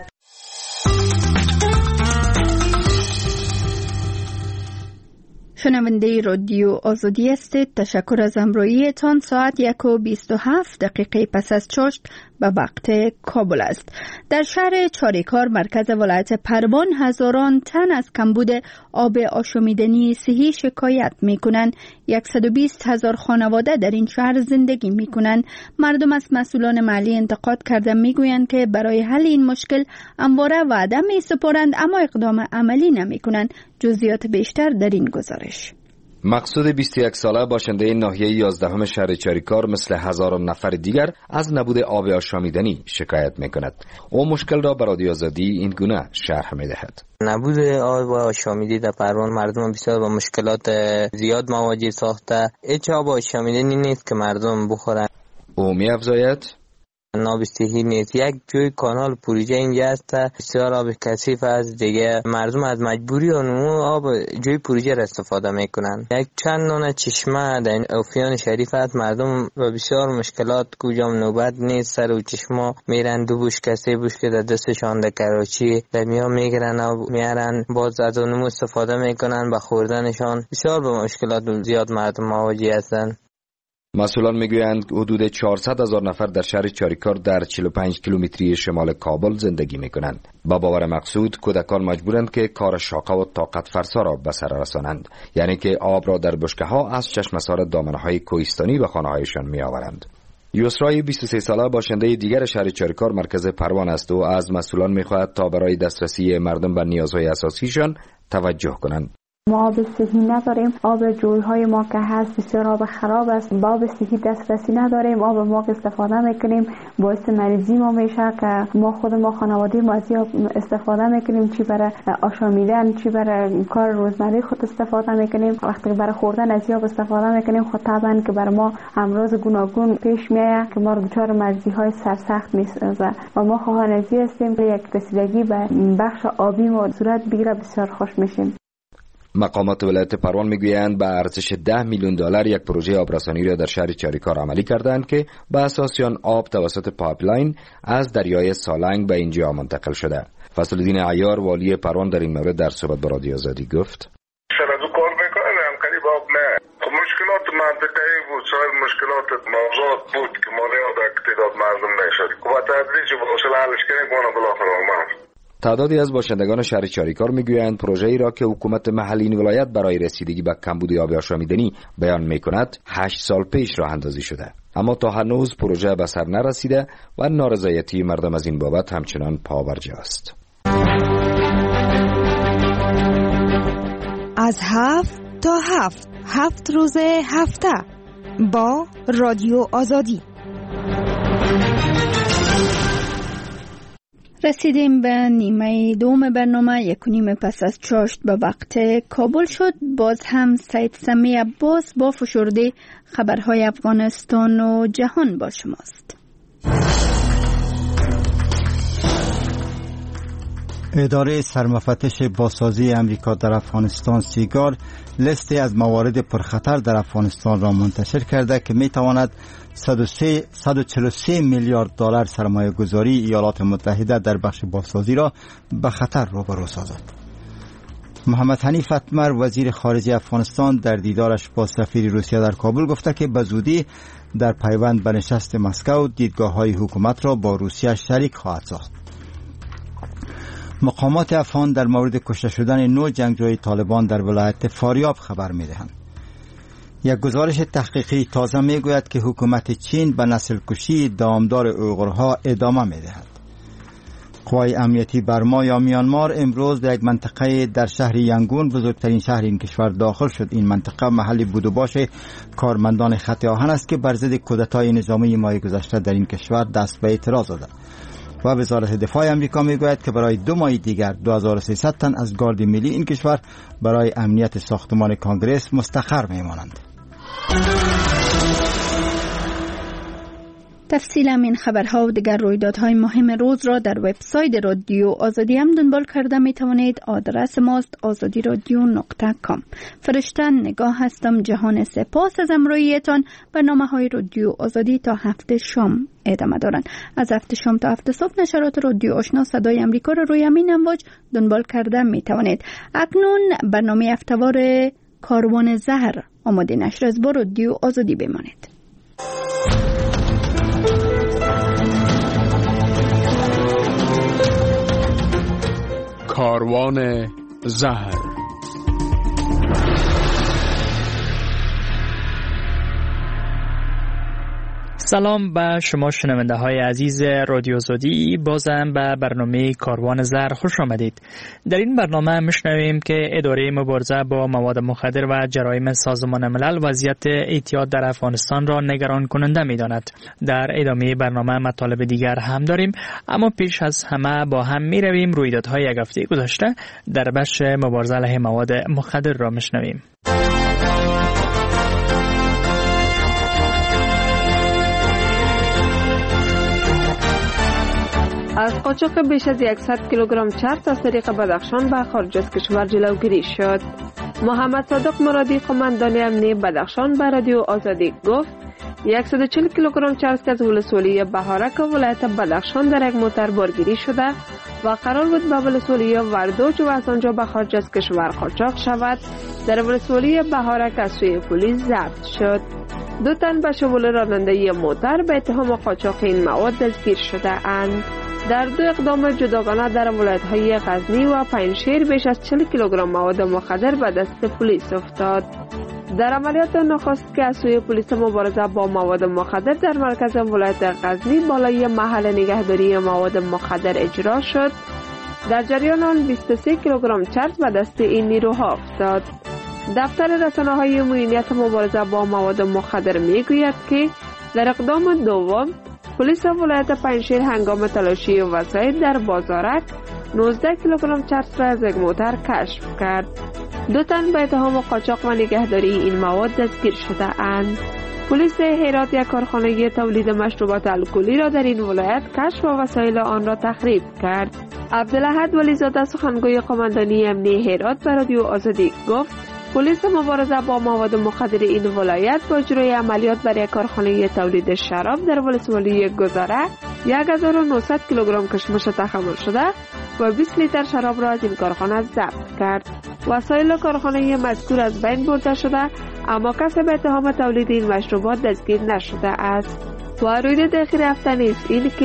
شنونده رادیو آزادی هستید. تشکر از همراهیتان. ساعت یک و بیست و هفت دقیقه پس از چاشت به وقت کابل است. در شهر چاریکار مرکز ولایت پروان هزاران تن از کمبود آب آشامیدنی صحی شکایت می کنند. صد و بیست هزار خانواده در این شهر زندگی می کنند. مردم از مسئولان محلی انتقاد کرده می گویند که برای حل این مشکل همواره وعده می سپارند اما اقدام عملی نمی کنند. جزئیات بیشتر در این گزارش. مقصود بیست و یک ساله باشنده ناحیه یازدهم شهر چاریکار مثل هزاران نفر دیگر از نبود آب آشامیدنی شکایت می کند. او مشکل را به رادیو آزادی این گونه شرح می دهد. نبود آب آشامیدنی در پروان مردم بسیار با مشکلات زیاد مواجه ساخته. هیچ آب آشامیدنی نیست که مردم بخورند. او می افزاید نابستهی نیست. یک جوی کانال پروژه اینجا است، بسیار آب کثیف است دیگه. مردم از مجبوری اون آب جوی پروژه را استفاده میکنن. یک چند نون چشمه در این اوفیان شریف است. مردم با بسیار مشکلات کجام نوبت نیست سر و چشما میرن دو بوش کسی بوش که در دستشان در کراچی در میا میگیرن و میارن باز از اونم استفاده میکنن به خوردنشان. بسیار با مشکلات زیاد مردم مواجه هستند. مسئولان میگویند حدود چهارصد هزار نفر در شهر چاریکار در چهل و پنج کیلومتری شمال کابل زندگی میکنند. با باور مقصود کودکان مجبورند که کار شاقه و طاقت فرسا را به سر رسانند، یعنی که آب را در بشکه ها از چشمسار دامنهای کوهستانی به خانه هایشان میآورند. یسرای بیست و سه ساله باشنده دیگر شهر چاریکار مرکز پروان است و از مسئولان میخواهد تا برای دسترسی مردم به نیازهای اساسیشان توجه کنند. ما آب صحی نداریم. آب جویهای ما که هست بسیار آب خراب است. با آب صحی دسترسی نداریم. آب ما که استفاده میکنیم باعث مریضی ما میشه که ما خود ما خانواده ما از آب استفاده میکنیم، چی برای آشامیدن چی برای کار روزمره خود استفاده میکنیم. وقتی برای خوردن از آب استفاده میکنیم خود طبعا که برای ما امراض گوناگون پیش میاد که ما رو دچار مریضی های سرسخت میسازه و ما خواهان ازی هستیم که یک رسیدگی به بخش آبی ما صورت بگیره بسیار خوش میشیم. مقامات ولایت پروان میگویند به ارزش ده میلیون دلار یک پروژه آبرسانی را در شهر چاریکار عملی کردند که به اساس آن آب توسط پایپلاین از دریای سالنگ به اینجا منتقل شده. فضل‌الدین عیار والی پروان در این مورد در صحبت با رادیو آزادی گفت: مشکلات منطقه‌ای بود، سایر مشکلات موضوعات بود که ما را در تعداد مردم نشد. و تدریج با اصل حلش کنیم که بالاخره آمد. تعدادی از باشندگان شهر چاریکار میگویند پروژه‌ای را که حکومت محلی این ولایت برای رسیدگی به کمبود آب آشامیدنی بیان میکند هشت سال پیش راه اندازی شده، اما تا هنوز پروژه به سر نرسیده و نارضایتی مردم از این بابت همچنان پابرجا است. از هفت تا هفت هفت روز هفته با رادیو آزادی رسیدیم به نیمه دوم برنامه. یک و نیم پس از چاشت به وقت کابل شد. باز هم سید سمی عباس با فشرده خبرهای افغانستان و جهان با شماست. اداره سرمفتش بازسازی امریکا در افغانستان سیگار لیستی از موارد پرخطر در افغانستان را منتشر کرده که می تواند صد و چهل و سه میلیارد دلار سرمایه گذاری ایالات متحده در بخش بازسازی را به خطر روبرو سازد. محمد حنیف اتمر وزیر خارجه افغانستان در دیدارش با سفیر روسیه در کابل گفته که به زودی در پیوند به نشست مسکو دیدگاه های حکومت را با روسیه شریک خواهد ساخت. مقامات افغان در مورد کشته شدن نو جنگجوی طالبان در ولایت فاریاب خبر می‌دهند. یک گزارش تحقیقی تازه میگوید که حکومت چین به نسل کشی دامدار اویغورها ادامه می‌دهد. قوای امنیتی برما یا میانمار امروز به یک منطقه در شهر ینگون، بزرگترین شهر این کشور، داخل شد. این منطقه محلی بود و باش کارمندان خط آهن است که بر ضد کودتای نظامی ماه گذشته در این کشور دست به اعتراض داد. و وزارت دفاع آمریکا میگوید که برای دو ماه دیگر دو هزار و سیصد تن از گارد ملی این کشور برای امنیت ساختمان کانگرس مستقر میمانند. تفصیل این خبرها و دیگر رویدادهای مهم روز را در وبسایت رادیو آزادی هم دنبال کرده می توانید. آدرس ماست آزادی رادیو نقطه کام. فرشته نگاه هستم. جهان سپاس از همراهیتان. برنامه های رادیو آزادی تا هفته شام ادامه دارند. از هفته شام تا هفته صبح نشرات رادیو آشنا صدای امریکا را روی همین امواج دنبال کرده می توانید. اکنون برنامه هفته‌وار کاروان زهر آماده نشر از با رادیو آزادی بمانید. کاروان زهر. سلام به شما شنونده های عزیز رادیو آزادی. بازم به برنامه کاروان زهر خوش آمدید. در این برنامه میشنویم که اداره مبارزه با مواد مخدر و جرایم سازمان ملل وضعیت اعتیاد در افغانستان را نگران کننده می‌داند. در ادامه برنامه مطالب دیگر هم داریم، اما پیش از همه با هم میرویم رویدادهای یک هفته گذشته در بخش مبارزه علیه مواد مخدر را میشنویم. از قاچاق بیش از صد کیلوگرم چرس از طریق بدخشان به خارج از کشور جلوگیری شد. محمد صادق مرادی قماندان امنیه بدخشان به رادیو آزادی گفت صد و چهل کیلوگرم چرس از ولسوالی بهارک ولایت بدخشان در یک موتر بارگیری شده و قرار بود به ولسوالی وردوج و از آنجا به خارج از کشور قاچاق شود. در ولسوالی بهارک از سوی پلیس ضبط شد. دو تن به شمول راننده موتر به اتهام قاچاق این مواد دستگیر شده اند. در دو اقدام جداگانه در ولایت‌های غزنی و پنجشیر بیش از چهل کیلوگرم مواد مخدر به دست پلیس افتاد. در عملیات نخست که از سوی پلیس مبارزه با مواد مخدر در مرکز ولایت غزنی بالای محل نگهداری مواد مخدر اجرا شد، در جریان آن بیست و سه کیلوگرم چرس به دست این نیروها افتاد. دفتر رسانه‌های معینیت مبارزه با مواد مخدر میگوید که در اقدام دوم پلیس ولایت پنجشیر هنگام تلاشی وسایل در بازارک نوزده کیلوگرم چرس را از یک موتر کشف کرد. دو تن به اتهام قاچاق و نگهداری این مواد دستگیر شده اند. پلیس هرات یک کارخانه تولید مشروبات الکلی را در این ولایت کشف و وسایل آن را تخریب کرد. عبدالاحد ولیزاده سخنگوی قماندانی امنیه هرات به رادیو آزادی گفت پلیس مبارزه با مواد مخدر این ولایت با اجرای عملیات بر یک کارخانه تولید شراب در ولسوالی گذاره هزار و نهصد کیلوگرم کشمش تحمل شده و بیست لیتر شراب را از این کارخانه ضبط کرد. وسایل کارخانه مذکور از بین برده شده اما کسی به اتهام تولید این مشروبات دستگیر نشده است. و رویداد اخیر هفته نیز این که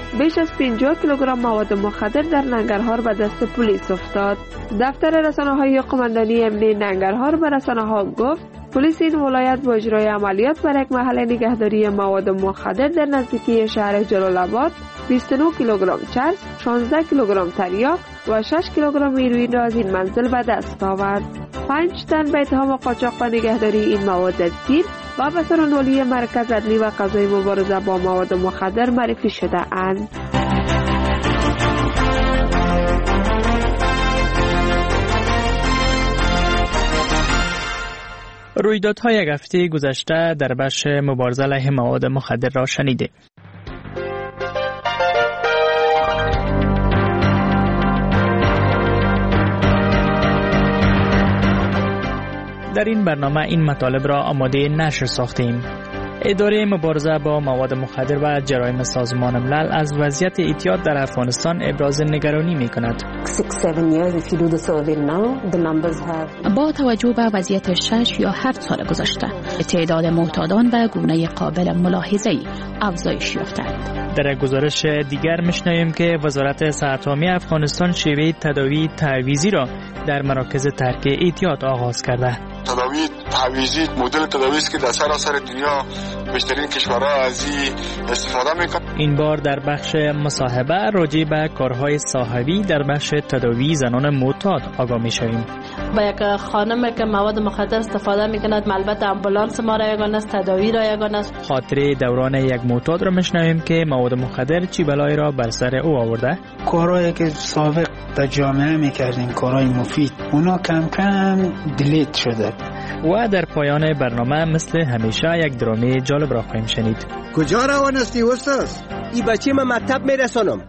بیش از پنجاه کیلوگرم مواد مخدر در ننگرهار به دست پلیس افتاد. دفتر رسانه‌های قماندانی امنی ننگرهار به رسانه‌ها گفت پلیس این ولایت با اجرای عملیات بر یک محل نگهداری مواد مخدر در نزدیکی شهر جلال آباد بیست و نه کیلوگرم چرس، شانزده کیلوگرم تریاک و شش کیلوگرم هیروئین را از این منزل به دست آورد. پنج تن به اتهام قاچاق و نگهداری این مواد دستگیر و به سرانولی مرکز عدلی و قضایی مبارزه با مواد مخدر معرفی شده اند. رویدادهای یک هفته گذشته در بخش مبارزه علیه مواد مخدر را شنیده. در این برنامه این مطالب را آماده نشر ساختیم. اداره مبارزه با مواد مخدر و جرایم سازمان ملل از وضعیت اعتیاد در افغانستان ابراز نگرانی می کند. با توجه به وضعیت شش یا هفت سال گذشته، تعداد معتادان به گونه قابل ملاحظه‌ای افزایش یافتند. در گزارش دیگر می‌شنویم که وزارت صحت عامه افغانستان شیوه تداوی تعویضی را در مراکز ترک اعتیاد آغاز کرده. تداوی تعویضی مدل تداوی است که در سراسر دنیا بیشترین کشورها از این استفاده میکنند. این بار در بخش مصاحبه راجع به کارهای صاحبی در بخش تداوی زنان معتاد آگاه میشویم. با یک خانم که مواد مخدر استفاده میکند، البته امبولانس ما را یگانه است، تداوی را یگانه است. خاطره دوران یک معتاد را میشنویم که مواد مخدر چی بلایی را بر سر او آورده. کارهایی که سابق در جامعه میکردیم، کارهای مفید، اونا کم کم دیلیت شده. و در پایان برنامه مثل همیشه یک درامه جالب را خواهیم شنید. کجا روان هستی استاد؟ این بچه من مکتب میرسانم.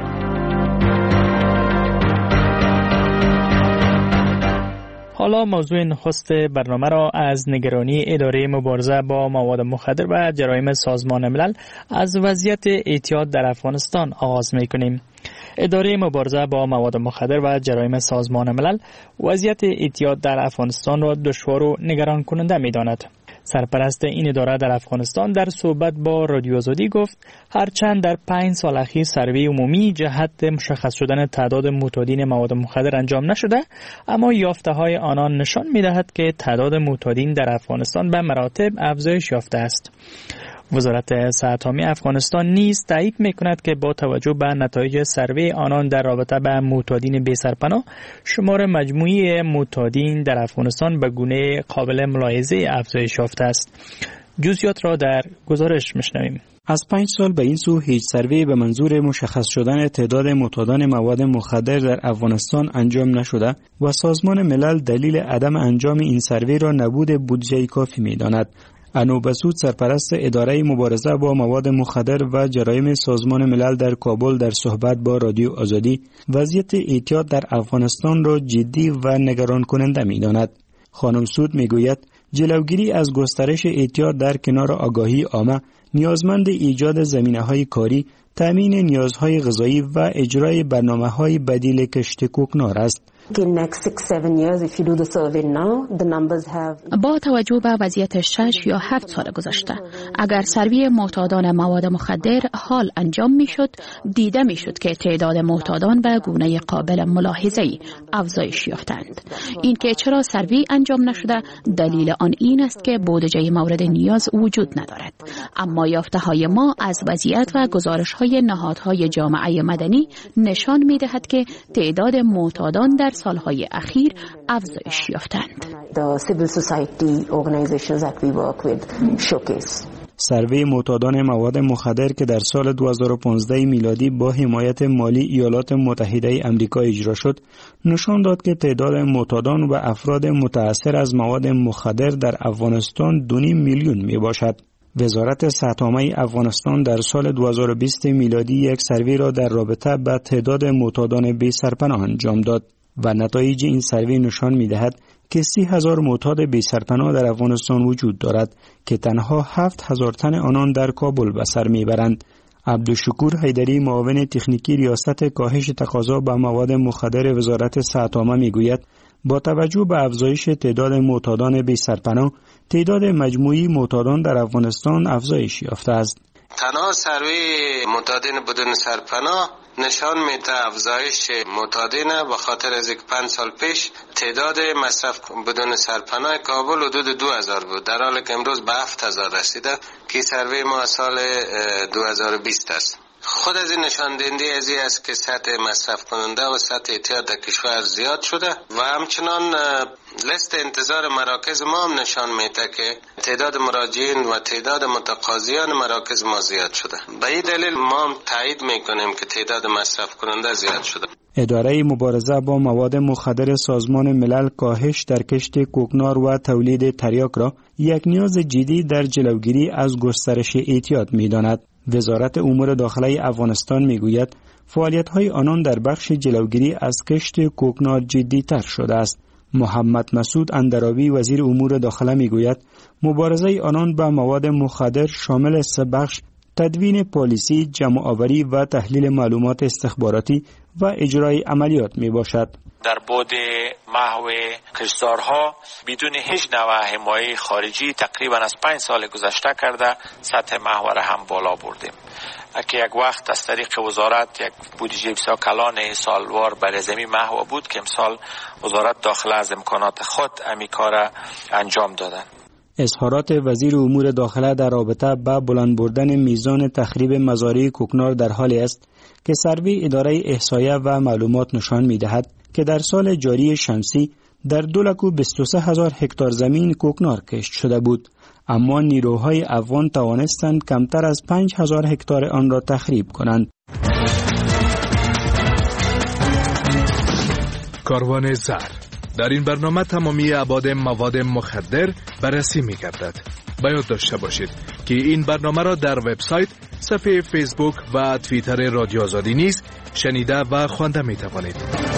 حالا موضوع نخست برنامه را از نگرانی اداره مبارزه با مواد مخدر و جرایم سازمان ملل از وضعیت اعتیاد در افغانستان آغاز می‌کنیم. اداره مبارزه با مواد مخدر و جرایم سازمان ملل وضعیت اعتیاد در افغانستان را دشوار و نگران کننده می‌داند. سرپرست این اداره در افغانستان در صحبت با رادیو آزادی گفت هرچند در پنج سال اخیر سروی عمومی جهت مشخص شدن تعداد معتادین مواد مخدر انجام نشده، اما یافته‌های آنان نشان می‌دهد که تعداد معتادین در افغانستان به مراتب افزایش یافته است. وزارت صحت عامه افغانستان نیز تایید می‌کند که با توجه به نتایج سروی آنان در رابطه با معتادین بی‌سرپناه، شمار مجموعی معتادین در افغانستان به گونه قابل ملاحظه افزایش یافته است. جزئیات را در گزارش می‌شنویم. از پنج سال به این سو هیچ سروی به منظور مشخص شدن تعداد معتادان مواد مخدر در افغانستان انجام نشده و سازمان ملل دلیل عدم انجام این سروی را نبود بودجه کافی می‌داند. انو بسود سرپرست اداره مبارزه با مواد مخدر و جرایم سازمان ملل در کابل در صحبت با رادیو آزادی وضعیت اعتیاد در افغانستان را جدی و نگران کننده می‌داند. خانم سود میگوید جلوگیری از گسترش اعتیاد در کنار آگاهی عامه نیازمند ایجاد زمینه‌های کاری، تامین نیازهای غذایی و اجرای برنامه‌های بدیل کشت کوکنار است. با توجه به وضعیت شش یا هفت سال گذشته، اگر سروی معتادان مواد مخدر حال انجام میشد، دیده میشد که تعداد معتادان به گونه قابل ملاحظه‌ای افزایش یافتند. این که چرا سروی انجام نشده، دلیل آن این است که بودجه مورد نیاز وجود ندارد. اما یافته‌های ما از وضعیت و گزارش‌های نهادهای جامعه مدنی نشان می‌دهد که تعداد معتادان در سالهای اخیر افزایش یافتند. سروی معتادان مواد مخدر که در سال دو هزار و پانزده میلادی با حمایت مالی ایالات متحده آمریکا اجرا شد، نشان داد که تعداد معتادان و افراد متأثر از مواد مخدر در افغانستان دو و نیم میلیون می باشد. وزارت صحت عامه افغانستان در سال دو هزار و بیست میلادی یک سروی را در رابطه با تعداد معتادان بی سرپناه انجام داد و نتایج این سروی نشان می‌دهد که سی هزار معتاد بی سرپناه در افغانستان وجود دارد که تنها هفت هزار تن آنان در کابل به سر میبرند. عبدالشکور حیدری، معاون تکنیکی ریاست کاهش تقاضا به مواد مخدر وزارت صحت عامه میگوید با توجه به افزایش تعداد معتادان بی سرپناه، تعداد مجموعی معتادان در افغانستان افزایش یافته است. تنها سروی معتادین بدون سرپناه نشان میده افزایش معتادین به خاطر از یک پنج سال پیش تعداد مصرف بدون سرپناه کابل حدود دو هزار بود، در حالی که امروز به هفت هزار رسیده که سروی ما سال دو هزار و بیست است. خود از این نشان دهنده از این است که سطح مصرف کننده و سطح اعتیاد در کشور زیاد شده و همچنان لیست انتظار مراکز ما هم نشان میده که تعداد مراجعین و تعداد متقاضیان مراکز ما زیاد شده. به این دلیل ما هم تایید میکنیم که تعداد مصرف کننده زیاد شده. اداره مبارزه با مواد مخدر سازمان ملل کاهش در کشت کوکنار و تولید تریاک را یک نیاز جدی در جلوگیری از گسترش اعتیاد می‌داند. وزارت امور داخلی افغانستان میگوید فعالیت‌های آنان در بخش جلوگیری از کشت کوکنار جدی‌تر شده است. محمد مسعود اندرابی وزیر امور داخله میگوید مبارزه آنان با مواد مخدر شامل سه بخش تدوین پالیسی، جمع آوری و تحلیل معلومات استخباراتی و اجرای عملیات می باشد. در بعد محو کشتزارها بدون هیچ نوع حمایه خارجی تقریبا از پنج سال گذشته کرده سطح محو را هم بالا بردیم. که یک وقت از طریق وزارت یک بودجه بسیار کلان سالوار برای زمین محو بود که امسال وزارت داخله از امکانات خود امی کار انجام دادن. اظهارات وزیر امور داخله در رابطه با بلند بردن میزان تخریب مزارع کوکنار در حالی است که سروی اداره احصایه و معلومات نشان می‌دهد که در سال جاری شمسی در دو لک و بیست و سه هزار هکتار زمین کوکنار کشت شده بود، اما نیروهای افغان توانستند کمتر از پنج هزار هکتار آن را تخریب کنند. کاروان زهر در این برنامه تمامی ابعاد مواد مخدر بررسی می‌گردد. باید داشته باشید که این برنامه را در وبسایت، صفحه فیسبوک و توییتر رادیو آزادی نیز شنیده و خوانده می‌توانید.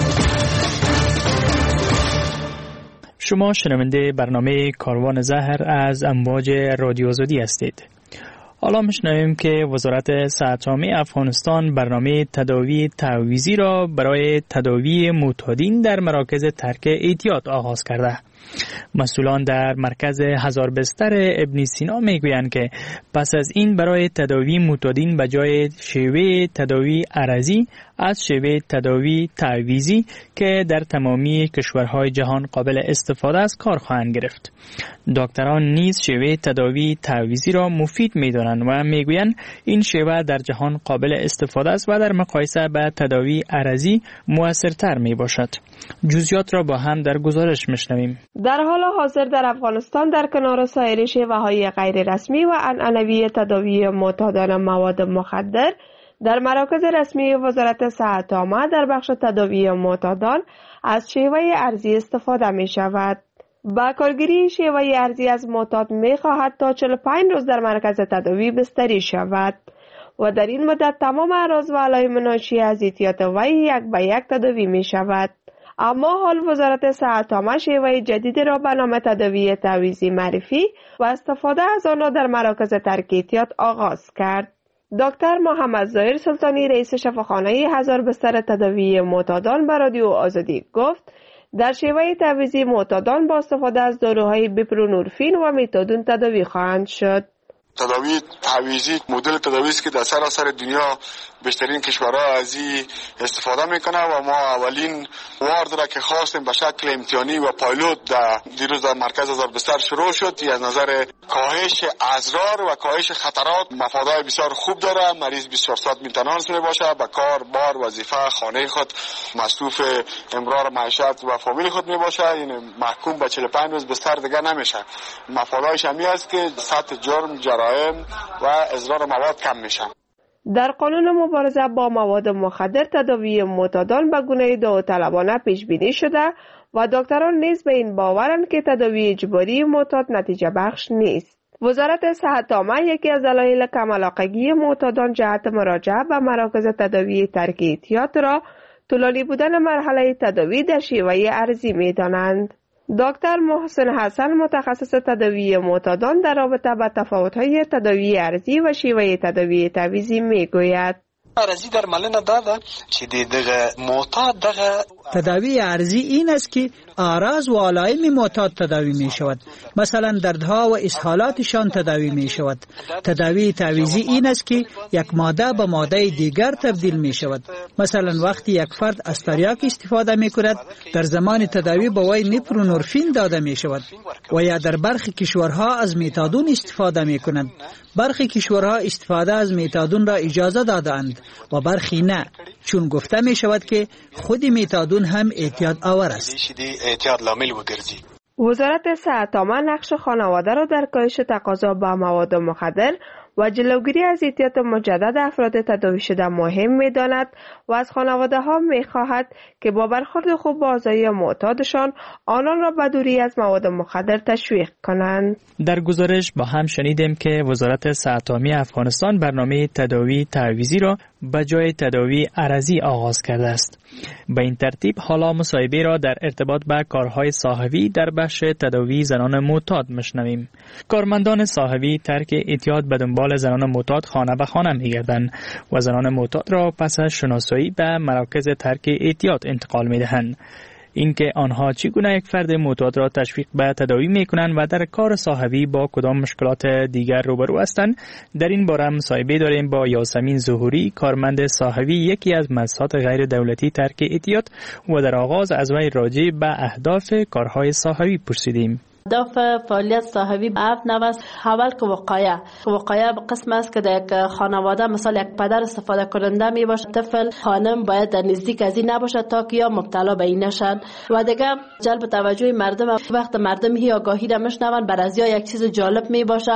شما شنونده برنامه کاروان زهر از امواج رادیو آزادی هستید. حالا میشنویم که وزارت صحت عامه افغانستان برنامه تداوی تعویضی را برای تداوی معتادین در مراکز ترک اعتیاد آغاز کرده. مسئولان در مرکز هزار بستر ابن سینا میگویند که پس از این برای تداوی معتادین به جای شیوه تداوی عرضی از شیوه تداوی تعویضی که در تمامی کشورهای جهان قابل استفاده است کار خواهند گرفت. دکتران نیز شیوه تداوی تعویضی را مفید می‌دانند و میگویند این شیوه در جهان قابل استفاده است و در مقایسه با تداوی عرضی موثرتر میباشد. جزئیات را با هم در گزارش میشنویم. در حال حاضر در افغانستان در کنار سایر شیوه‌های غیر رسمی و عنعنوی تداوی معتادان مواد مخدر در مراکز رسمی وزارت صحت عامه در بخش تداوی معتادان از شیوه ارزی استفاده می شود. با کارگیری شیوه ارزی از معتاد می خواهد تا چهل و پنج روز در مرکز تداوی بستری شود و در این مدت تمام اعراض و علائم ناشی از اعتیاد وی یک به یک تداوی می شود. اما حال وزارت صحت عامه شیوه جدید را به نام تداوی تعویضی معرفی و استفاده از آن را در مراکز ترک اعتیاد آغاز کرد. دکتر محمد ظاهر سلطانی رئیس شفاخانه هزار بستر تداوی معتادان به رادیو آزادی گفت در شیوه تعویضی معتادان با استفاده از داروهای بیپرونورفین و متادون تداوی خواهند شد. تداوی تعویضی مدل تداوی است که در سراسر دنیا بیشترین کشورها از این استفاده میکنه و ما اولین وارد را که خواستیم به شکل امتحانی و پایلوت در دیروز در مرکز هزار بستر شروع شد. از نظر کاهش اضرار و کاهش خطرات مفادهای بسیار خوب داره. مریض بیست و چهار ساعت مینتنانس می باشه، به کار، بار، وظیفه، خانه خود مصروف امرار معیشت و فامیل خود می باشه. یعنی محکوم به چهل و پنج روز بستر دیگه نمیشه. مفادهایش همی است که سطح جرم، جرایم و اضرار مواد کم میشه. در قانون مبارزه با مواد مخدر تداوی معتادان به گونه داوطلبانه پیش بینی شده و دکتران نیز به این باورند که تداوی اجباری معتاد نتیجه بخش نیست. وزارت صحت عامه یکی از دلایل کم علاقگی معتادان جهت مراجعه به مراکز تداوی ترک اعتیاد را طولانی بودن مرحله تداوی در شیوه ارزی می‌دانند. دکتر محسن حسن متخصص تداوی معتادان در رابطه با تفاوت‌های تداوی ارزی و شیوه تداوی تعویضی می‌گوید. عرضی درملنه داده چې دغه معتاد دغه تداوی عرضی این است که اعراض و علائم معتاد تداوی می شود. مثلا دردها و اسهالاتشان تداوی می شود. تداوی تعویضی این است که یک ماده به ماده دیگر تبدیل می شود. مثلا وقتی یک فرد از تریاک استفاده می کند، در زمان تداوی به وی نیپرونورفین داده می شود و یا در برخی کشورها از میتادون استفاده می کنند. برخی کشورها استفاده از میتادون را اجازه دادند و برخی نه، چون گفته می شود که خود میتادون هم اعتیاد آور است. وزارت صحت عامه نقش خانواده را در کاهش تقاضا به مواد مخدر و جلوگیری از اعتیاد مجدد افراد تداوی شده مهم می داند و از خانواده ها می خواهد که با برخورد خوب با آزادی معتادشان آنان را به دوری از مواد مخدر تشویق کنند. در گزارش با هم شنیدیم که وزارت صحت عامه افغانستان برنامه تداوی تعویضی را به جای تداوی عرضی آغاز کرده است. به این ترتیب حالا مصاحبه را در ارتباط به کارهای صاحبی در بخش تداوی زنان معتاد میشنویم. کارمندان صاحبی ترک اعتیاد به دنبال زنان معتاد خانه به خانه میگردند و زنان معتاد را پس از شناسایی به مراکز ترک اعتیاد انتقال میدهند. اینکه آنها چگونه یک فرد معتاد را تشویق به تداوی میکنند و در کار صاحبی با کدام مشکلات دیگر روبرو هستند، در این باره مصاحبه داریم با یاسمین ظهوری، کارمند صاحبی یکی از مؤسسات غیر دولتی ترک اعتیاد، و در آغاز از وی راجع به اهداف کارهای صاحبی پرسیدیم. اهداف فعالیت صاحبی هفت نوع است. اول که وقایه وقایه به قسم است که در یک خانواده مثلا یک پدر استفاده کننده می باشه، طفل خانم باید در نزدیک از این نباشه تا که یا مبتلا به این نشن. و دیگه جلب توجه مردم، وقت مردم هی آگاهی را میشنون بر از یک چیز جالب می باشه.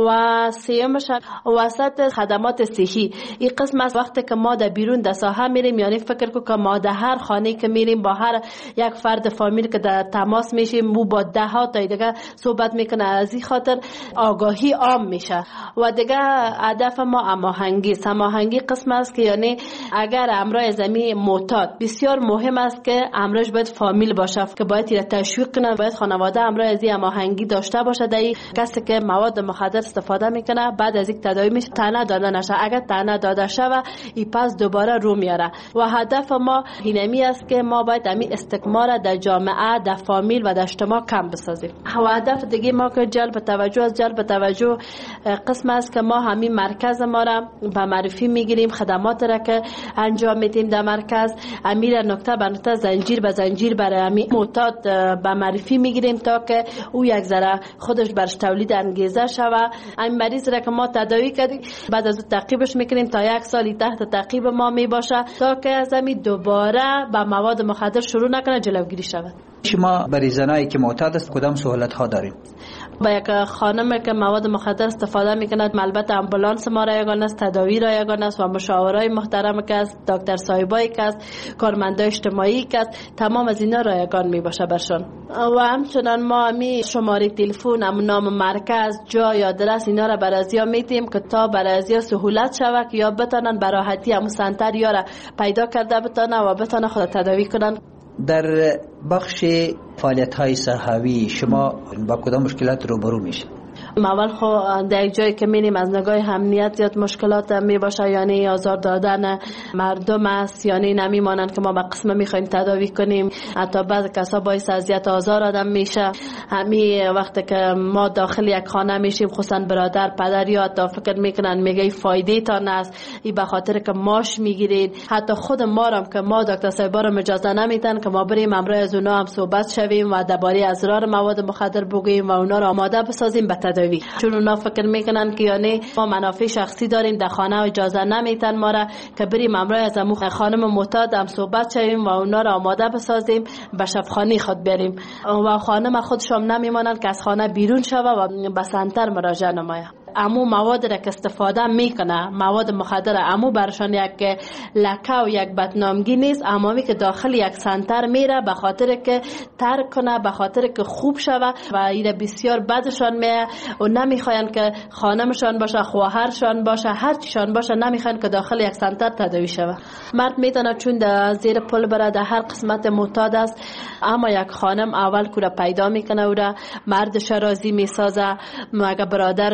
و سومش وسط خدمات صحی، این قسم است وقتی که ما در بیرون در ساحه میریم، یعنی فکر کو که ما در هر خانه که میریم با هر یک فرد فامیل که در تماس میشیم، مو با ده ها تا دیگه صحبت میکنه، از این خاطر آگاهی عام میشه. و دیگه هدف ما هماهنگی هماهنگی قسم است که یعنی اگر امرای زمین معتاد، بسیار مهم است که امرش باید فامیل باشه که باید ایره تشویق کنه، باید خانواده امرای از این هماهنگی داشته باشه. در کسی که مواد مخدر استفاده میکنه بعد از یک تداوی میشه تنه داده نشه، اگر تنه داده شوه این پس دوباره رو میاره. و هدف ما اینمی است که ما باید همین استقمار در جامعه، در فامیل و در اجتماع کم بسازیم. و هدف دیگه ما که جلب توجه از جلب توجه قسم است که ما همین مرکز ما را به معرفی میگیریم، خدمات را که انجام میدیم در مرکز امیر نکته به نکته، زنجیر به زنجیر برای همین معتاد به معرفی میگیریم تا که او یک ذره خودش برش تولید انگیزه شوه. این مریض را که ما تداوی کردیم بعد از تعقیبش میکنیم تا یک سالی تحت تعقیب ما میباشه تا که از همین دوباره به مواد مخدر شروع نکنه، جلوگیری شود. شما برای زنایی که معتاد است کدام سهولت ها دارید؟ با یک خانم که مواد مخدر استفاده میکند البته امبولانس ما را یگان است، تداوی را یگان است و مشاورای محترم که است، دکتر صاحبایی که است، کارمندای اجتماعی که است، تمام از اینا را یگان میباشه برشان. و همچنان ما می شماره تلفن، هم نام مرکز، جای آدرس اینا را برازیا میتیم که تا برازیا سهولت شود که یا بتونن به راحتی همون سنتر یا را پیدا کرده بتونه و بتونه خود تداوی کنن. در بخش فعالیت های صحوی شما با کدام مشکلات روبرو میشه؟ اول خو در جایی که میریم از نگاه امنیت زیاد مشکلات می باشه، یعنی آزار دادن مردم است، یعنی نمیمانند که ما به قسم میخوایم تداوی کنیم، حتی بعض کسا باعث اذیت آزار آدم میشه. همین وقتی که ما داخل یک خانه میشیم، خصوصا برادر پدر یا حتی فکر میکنن میگه فایده تان است، این به خاطر که ماش میگیرید. حتی خود ما هم که ما دکتر صاحبا رو اجازه نمیدن که ما بریم امروز از اونا هم صحبت شویم و درباره اضرار مواد مخدر بگوییم و اونا رو آماده بسازیم به تداوی، چون اونا فکر میکنن که یعنی ما منافع شخصی داریم در خانه و اجازه نمیتن ما را که بریم امروز از امو خانم معتاد هم صحبت شویم و اونا را آماده بسازیم به شفاخانه خود بریم و خانم خودشون نمیمانن که از خانه بیرون شوه و به سنتر مراجعه نماید. امو مواد را که استفاده میکنه، مواد مخدر، امو برشان یک لکه و یک بدنامگی نیست، امامی که داخل یک سنتر میره به خاطر که ترک کنه، به خاطر که خوب شوه و ایره بسیار بدشان میه و نمیخواین که خانمشان باشه، خواهرشان باشه، هر چیشان باشه، نمیخواین که داخل یک سنتر تداوی شوه. مرد میتونه چون در زیر پل بره در هر قسمت معتاد است، اما یک خانم اول کوره پیدا میکنه و مردش راضی میسازه، اگه برادرش باشه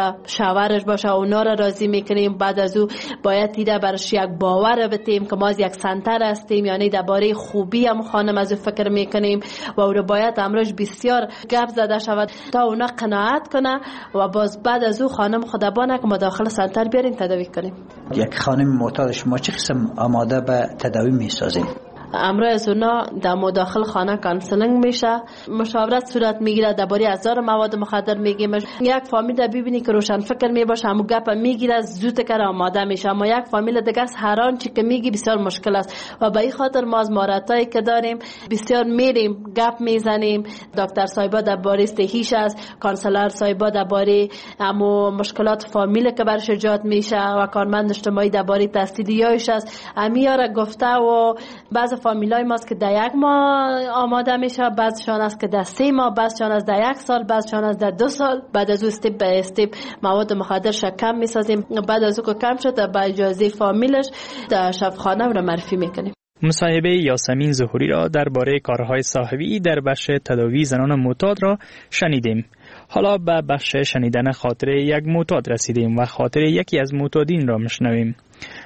باشه، شوهرش باشه، اونا را راضی میکنیم. بعد از او باید دیده برش یک باور بتیم که ما از یک سنتر هستیم، یعنی درباره خوبی هم خانم از او فکر میکنیم و او را باید امروز بسیار گپ زده شود تا اونا قناعت کنه و باز بعد از او خانم خدا بانه که ما داخل سنتر بیاریم تداوی کنیم. یک خانم معتاد شما چه قسم آماده به تداوی میسازیم؟ امروز اونا در مداخل خانه کانسلینگ میشه، مشاورت صورت میگیره، درباره هزار مواد مخدر میگیم. یک فامیل ببینی که روشن فکر میباشه، همون گپ میگیره، زود کار آماده میشه. اما یک فامیل دیگه است هر آن چی که میگی بسیار مشکل است و به این خاطر ما از مهارتایی که داریم بسیار میریم گپ میزنیم. دکتر صاحبا درباره صحیش است، کانسلر صاحبا درباره همو مشکلات فامیل که برش ایجاد میشه و کارمند اجتماعی درباره تحصیلیاش است. امیاره گفته و بعض فامیلای ماست که در یک ماه آماده میشه، بعضشان است که در سه ماه، بعضشان است در یک سال، بعضشان است در دو سال. بعد از او استیپ به استیپ مواد مخدرش کم میسازیم. بعد از او که کم شد با اجازه فامیلش در شفاخانه را معرفی میکنیم. مصاحبه یاسمین ظهوری را درباره کارهای صاحبی در بخش تداوی زنان معتاد را شنیدیم. حالا به بخش شنیدن خاطره یک معتاد رسیدیم و خاطره یکی از معتادین را میشنویم.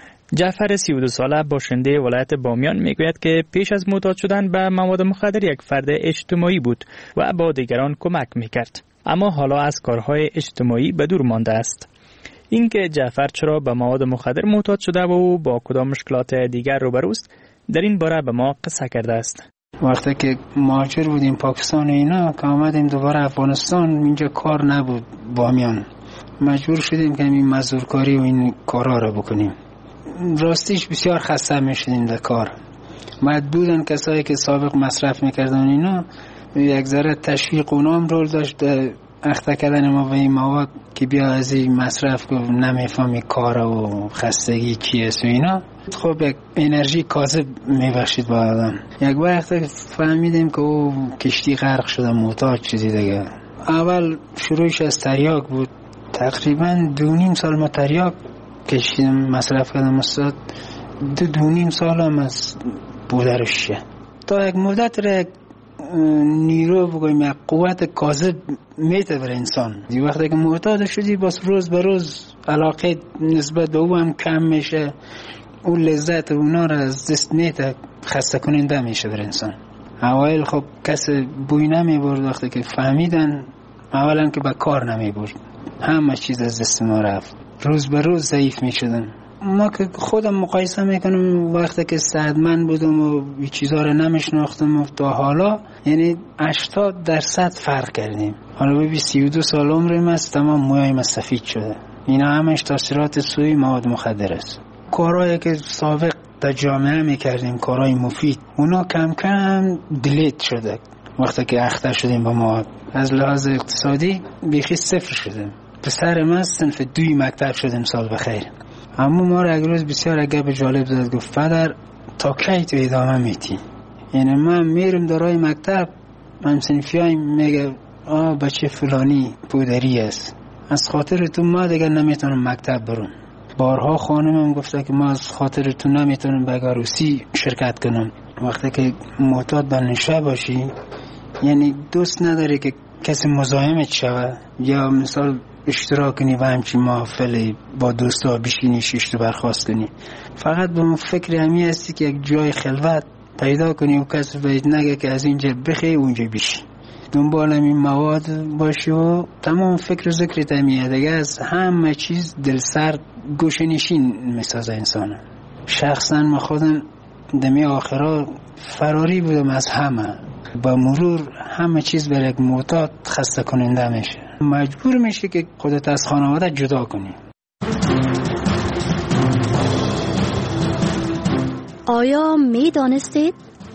جعفر سی و دو ساله باشنده ولایت بامیان میگوید که پیش از معتاد شدن به مواد مخدر یک فرد اجتماعی بود و با دیگران کمک میکرد، اما حالا از کارهای اجتماعی به دور مانده است. اینکه جعفر چرا به مواد مخدر معتاد شده و با کدام مشکلات دیگر روبروست، در این باره به ما قصه کرده است. وقتی که مهاجر بودیم پاکستان اینا که آمدیم دوباره افغانستان، اینجا کار نبود بامیان، مجبور شدیم که این مزدورکاری و این کارها را بکنیم. راستیش بسیار خسته میشدیم در کار. مد بودن کسایی که سابق مصرف میکردن اینا، یک ذره تشویق اونام رول داشت اخته کردن ما به این مواد که بیا از این مصرف که نمیفهمی کار و خستگی چی است و اینا. خب یک انرژی کاذب میبخشید با آدم. یک وقت فهمیدیم که او کشتی غرق شده، معتاد چیزی دیگه. اول شروعش از تریاک بود، تقریبا دو نیم سال ما تریاک کشیدم مصرف کردم استاد. دو دو نیم سال هم از بودرشه تا یک مدت را یک نیرو بگویم یک قوت کاذب میته بر انسان. دی وقتی که معتاد شدی باز روز به روز علاقه نسبت به او هم کم میشه، اون لذت اونا را از دست میته، خسته کننده میشه بر انسان. اوایل خب کسی بوی نمی برد، وقتی که فهمیدن اولا که به کار نمی برد، همه چیز از دست ما رفت، روز به روز ضعیف می شدن. ما که خودم مقایسه میکنم وقتی که صحتمند بودم و این چیزها رو نمیشناختم و تا حالا یعنی هشتاد درصد فرق کردیم. حالا ببین سی و دو سال عمرم است، تمام موهایم سفید شده. اینا همش تاثیرات سوی مواد مخدر است. کارهایی که سابق در جامعه میکردیم، کارهای مفید، اونا کم کم دیلیت شده وقتی که اخته شدیم با مواد. از لحاظ اقتصادی بیخی صفر شدیم. پسر من صنف دوی مکتب شدیم، سال بخیر. اما ما را یک روز بسیار گپ جالب زد، گفت پدر تا کی تو ادامه میتی؟ یعنی من میرم درای مکتب، من صنفیایم میگه آه بچه فلانی پودری است، از خاطر تو ما دیگر نمیتونم مکتب برم. بارها خانمم گفته که ما از خاطر تو نمیتونم به عروسی شرکت کنم. وقتی که معتاد به نشه باشی یعنی دوست نداری که کسی مزاحمت شود یا مثال اشتراک کنی و همچین محافل با دوستا بشینی شیشت برخواست کنی. فقط به فکر همی هستی که یک جای خلوت پیدا کنی و کسی باید نگه که از اینجا بخی اونجا بشی، دنبال این مواد باشی و تمام فکر و ذکرت همیه دیگه. از همه چیز دل سرد گوشه نشین میسازه انسان. شخصا من خودم دمی آخرا فراری بودم از همه. با مرور همه چیز بر یک معتاد خسته کننده میشه، مجبور میشه که خودت از خانواده جدا کنی. آیا می دانستید؟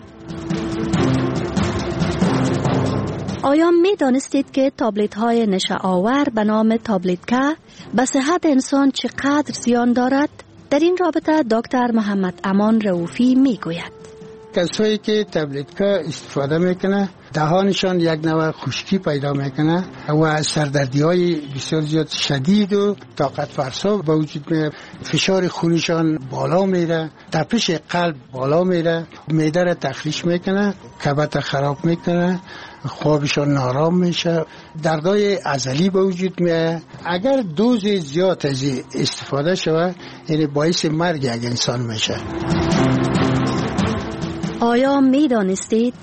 آیا می دانستید که تابلت های نشه آور به نام تابلت که به صحت انسان چقدر زیان دارد؟ در این رابطه دکتر محمد امان رؤوفی می گوید. کسایی که تبلیت‌ها استفاده میکنه دهانشان یک نوع خشکی پیدا میکنه و سردردی های بسیار زیاد شدید و طاقت فرسا به وجود میاد. فشار خونشان بالا میره، تپش قلب بالا میره، معده را تخلیش میکنه، کبد خراب میکنه، خوابشان نارام میشه، دردای عضلی به وجود میاد. اگر دوز زیاد از استفاده شود یعنی باعث مرگ یک انسان میشه. آیا میدانستید؟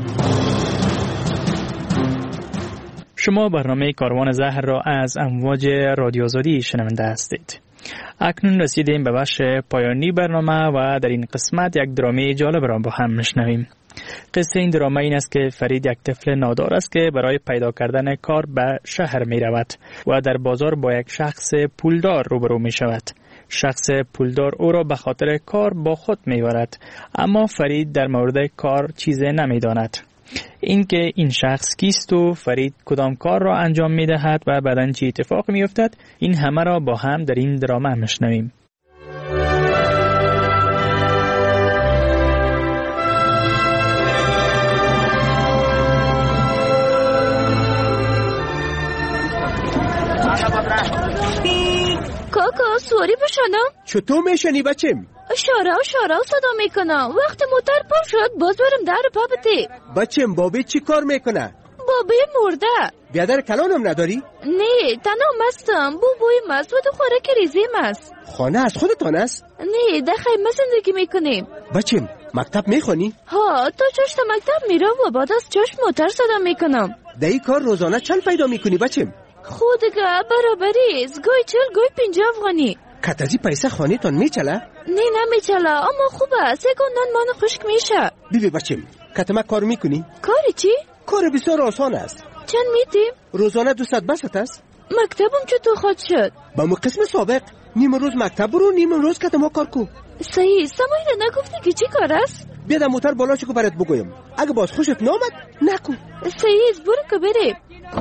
شما برنامه کاروان زهر را از امواج رادیو آزادی شنونده هستید. اکنون رسیدیم به بخش پایانی برنامه و در این قسمت یک درامه جالب را با هم میشنویم. قصه این درامه این است که فرید یک طفل نادار است که برای پیدا کردن کار به شهر می رود و در بازار با یک شخص پولدار روبرو می شود. شخص پولدار او را به خاطر کار با خود می برد، اما فرید در مورد کار چیزی نمی داند. اینکه این شخص کیست و فرید کدام کار را انجام می دهد و بعداً چه اتفاق می افتد، این همه را با هم در این درامه میشنویم. کاکا سواری بشنم؟ چطور میشنی بچم؟ شارع شارع صدا میکنم. وقت موتر پر شد باز برم در پا بده. بچم بابی چی کار میکنه؟ بابی مرده. بیادر کلانم نداری؟ نه تنها مستم. بو بوی مست و خوره که ریزیم است. خانه از خودتان است؟ نه در خیمه زندگی میکنیم. بچم مکتب میخونی؟ ها تا چشت مکتب میرم و بعد از چشم موتر صدا میکنم. در این کار روزانه چند پیدا میکنی بچم؟ خودگه برابریست. گوی چل گوی پینجا افغانی. کتازی پیسه خانه تان میچله؟ نه نمیچله اما خوبه. سه گندان مان خشک میشه. بیبی بچم کتما کار میکنی؟ کاری چی؟ کار بسیار آسان است. چند میدیم؟ روزانه دوست بست است؟ مکتبم چطور خود شد؟ با مو قسم سابق نیم روز مکتب برو نیم روز کتما کار کو. صحیح. سمایره نگفتی که چی کار است؟ بیادم موتر بالا شو که برات بگویم. اگه باز خوشت نامد نکو. صحیح برو که بریم.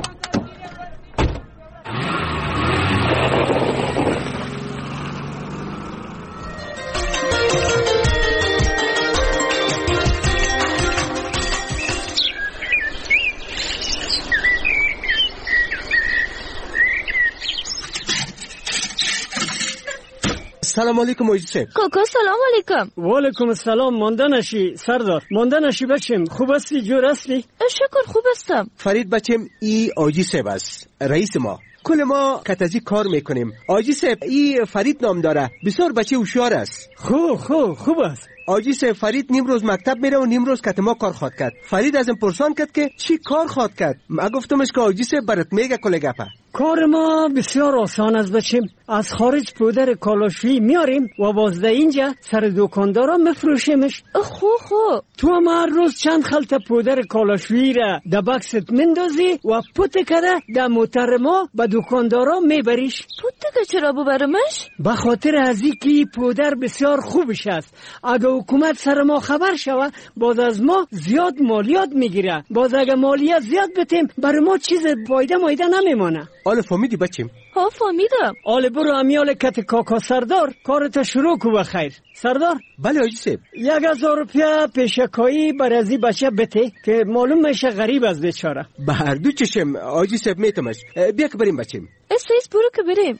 سلام علیکم موجی. کاکا سلام علیکم. و علیکم السلام. مانده نشی سردار. مانده نشی بچم. خوب هستی؟ جور هستی؟ شکر خوب هستم. فرید بچم ای آجی صاحب است، رئیس ما. کل ما کتازی کار میکنیم. آجی صاحب ای فرید نام داره. بسیار بچه هوشیار است. خوب خوب خوب است. آجی صاحب فرید نیم روز مکتب میره و نیم روز کتما کار خواد کرد. فرید ازم پرسان کرد که چی کار خواد کرد. ما گفتمش که آجی صاحب برات میگه کل گپه. کار ما بسیار آسان است بچم. از خارج پودر کالاشویی میاریم و بازده اینجا سر دکاندارا مفروشیمش. خو خو تو هم هر روز چند خلطه پودر کالاشویی را در بکست مندازی و پوت کده در موتر ما به دکاندارا میبریش. پوت که چرا ببرمش؟ به خاطر از اینکه پودر بسیار خوبش است. اگه حکومت سر ما خبر شود باز از ما زیاد مالیات میگیره. باز اگه مالیات زیاد بتیم برای ما چیز فایده مایده نمیمانه. آله فهمیدی بچیم؟ ها فهمیدم. آله برو امیال کت کاکا سردار کارت شروع کو بخیر. سردار؟ بله آجی صاحب. یک هزار روپیه پیشکایی برای ازی بچه بته که معلوم میشه غریب از بیچاره. به هر دو چشم آجی صاحب میتمش. بیا که بریم بچیم. استیس برو که بریم.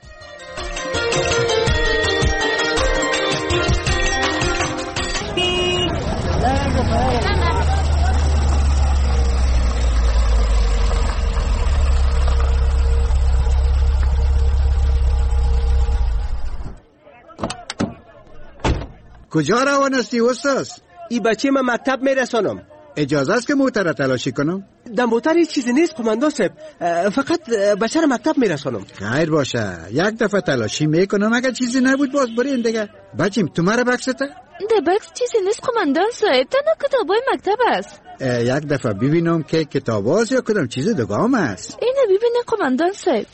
کجا روان هستی استاد؟ ای بچه من مکتب میرسانم. اجازه است که موتر تلاشی کنم؟ در موتر هیچ چیزی نیست قماندان صاحب. فقط بچه رو مکتب میرسانم. خیر باشه یک دفعه تلاشی میکنم. اگر چیزی نبود باز بریم دیگه. بچیم تو مرا بکسته؟ ده بکس چیزی نیست قماندان صاحب. تنها کتابای مکتب است. یک دفعه ببینم که کتاب است یا کدام چیز دگام است. اینه ببینه قماندان صاحب.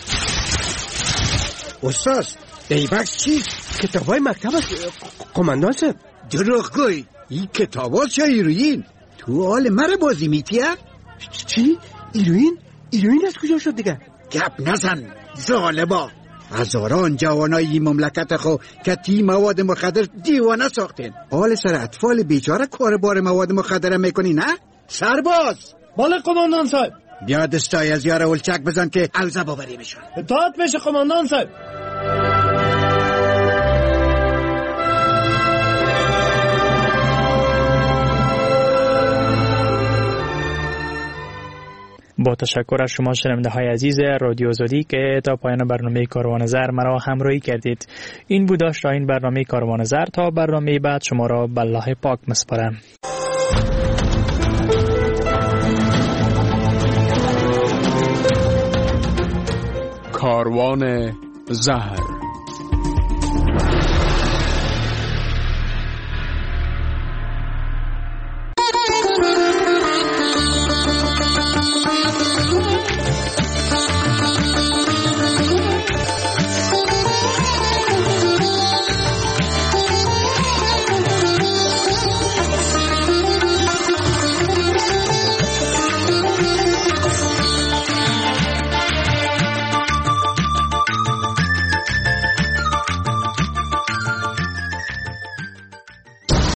استاد ای بکس چیست؟ کتابای مکتب است قماندان صاحب. دروغگوی. این کتاب است چه هیروئین؟ تو حال مرا بازی میتیه؟ چی؟ هیروئین؟ هیروئین از کجا شد دیگه؟ گپ نزن ظالما. هزاران جوانای این مملکت خو که تی مواد مخدر دیوانه ساختین. حال سر اطفال بیچاره کار بار مواد مخدر میکنی نه؟ سرباز. بله قماندان صاحب. بیا دستای از یار ولچک بزن که اوزه باوری میشن. اطاعت میشه قماندان صاحب. با تشکر از شما شنونده های عزیز رادیو آزادی که تا پایان برنامه کاروان زر مرا همراهی کردید. این بود داشت این برنامه کاروان زر. تا برنامه بعد شما را به الله پاک مسپارم. کاروان زهر.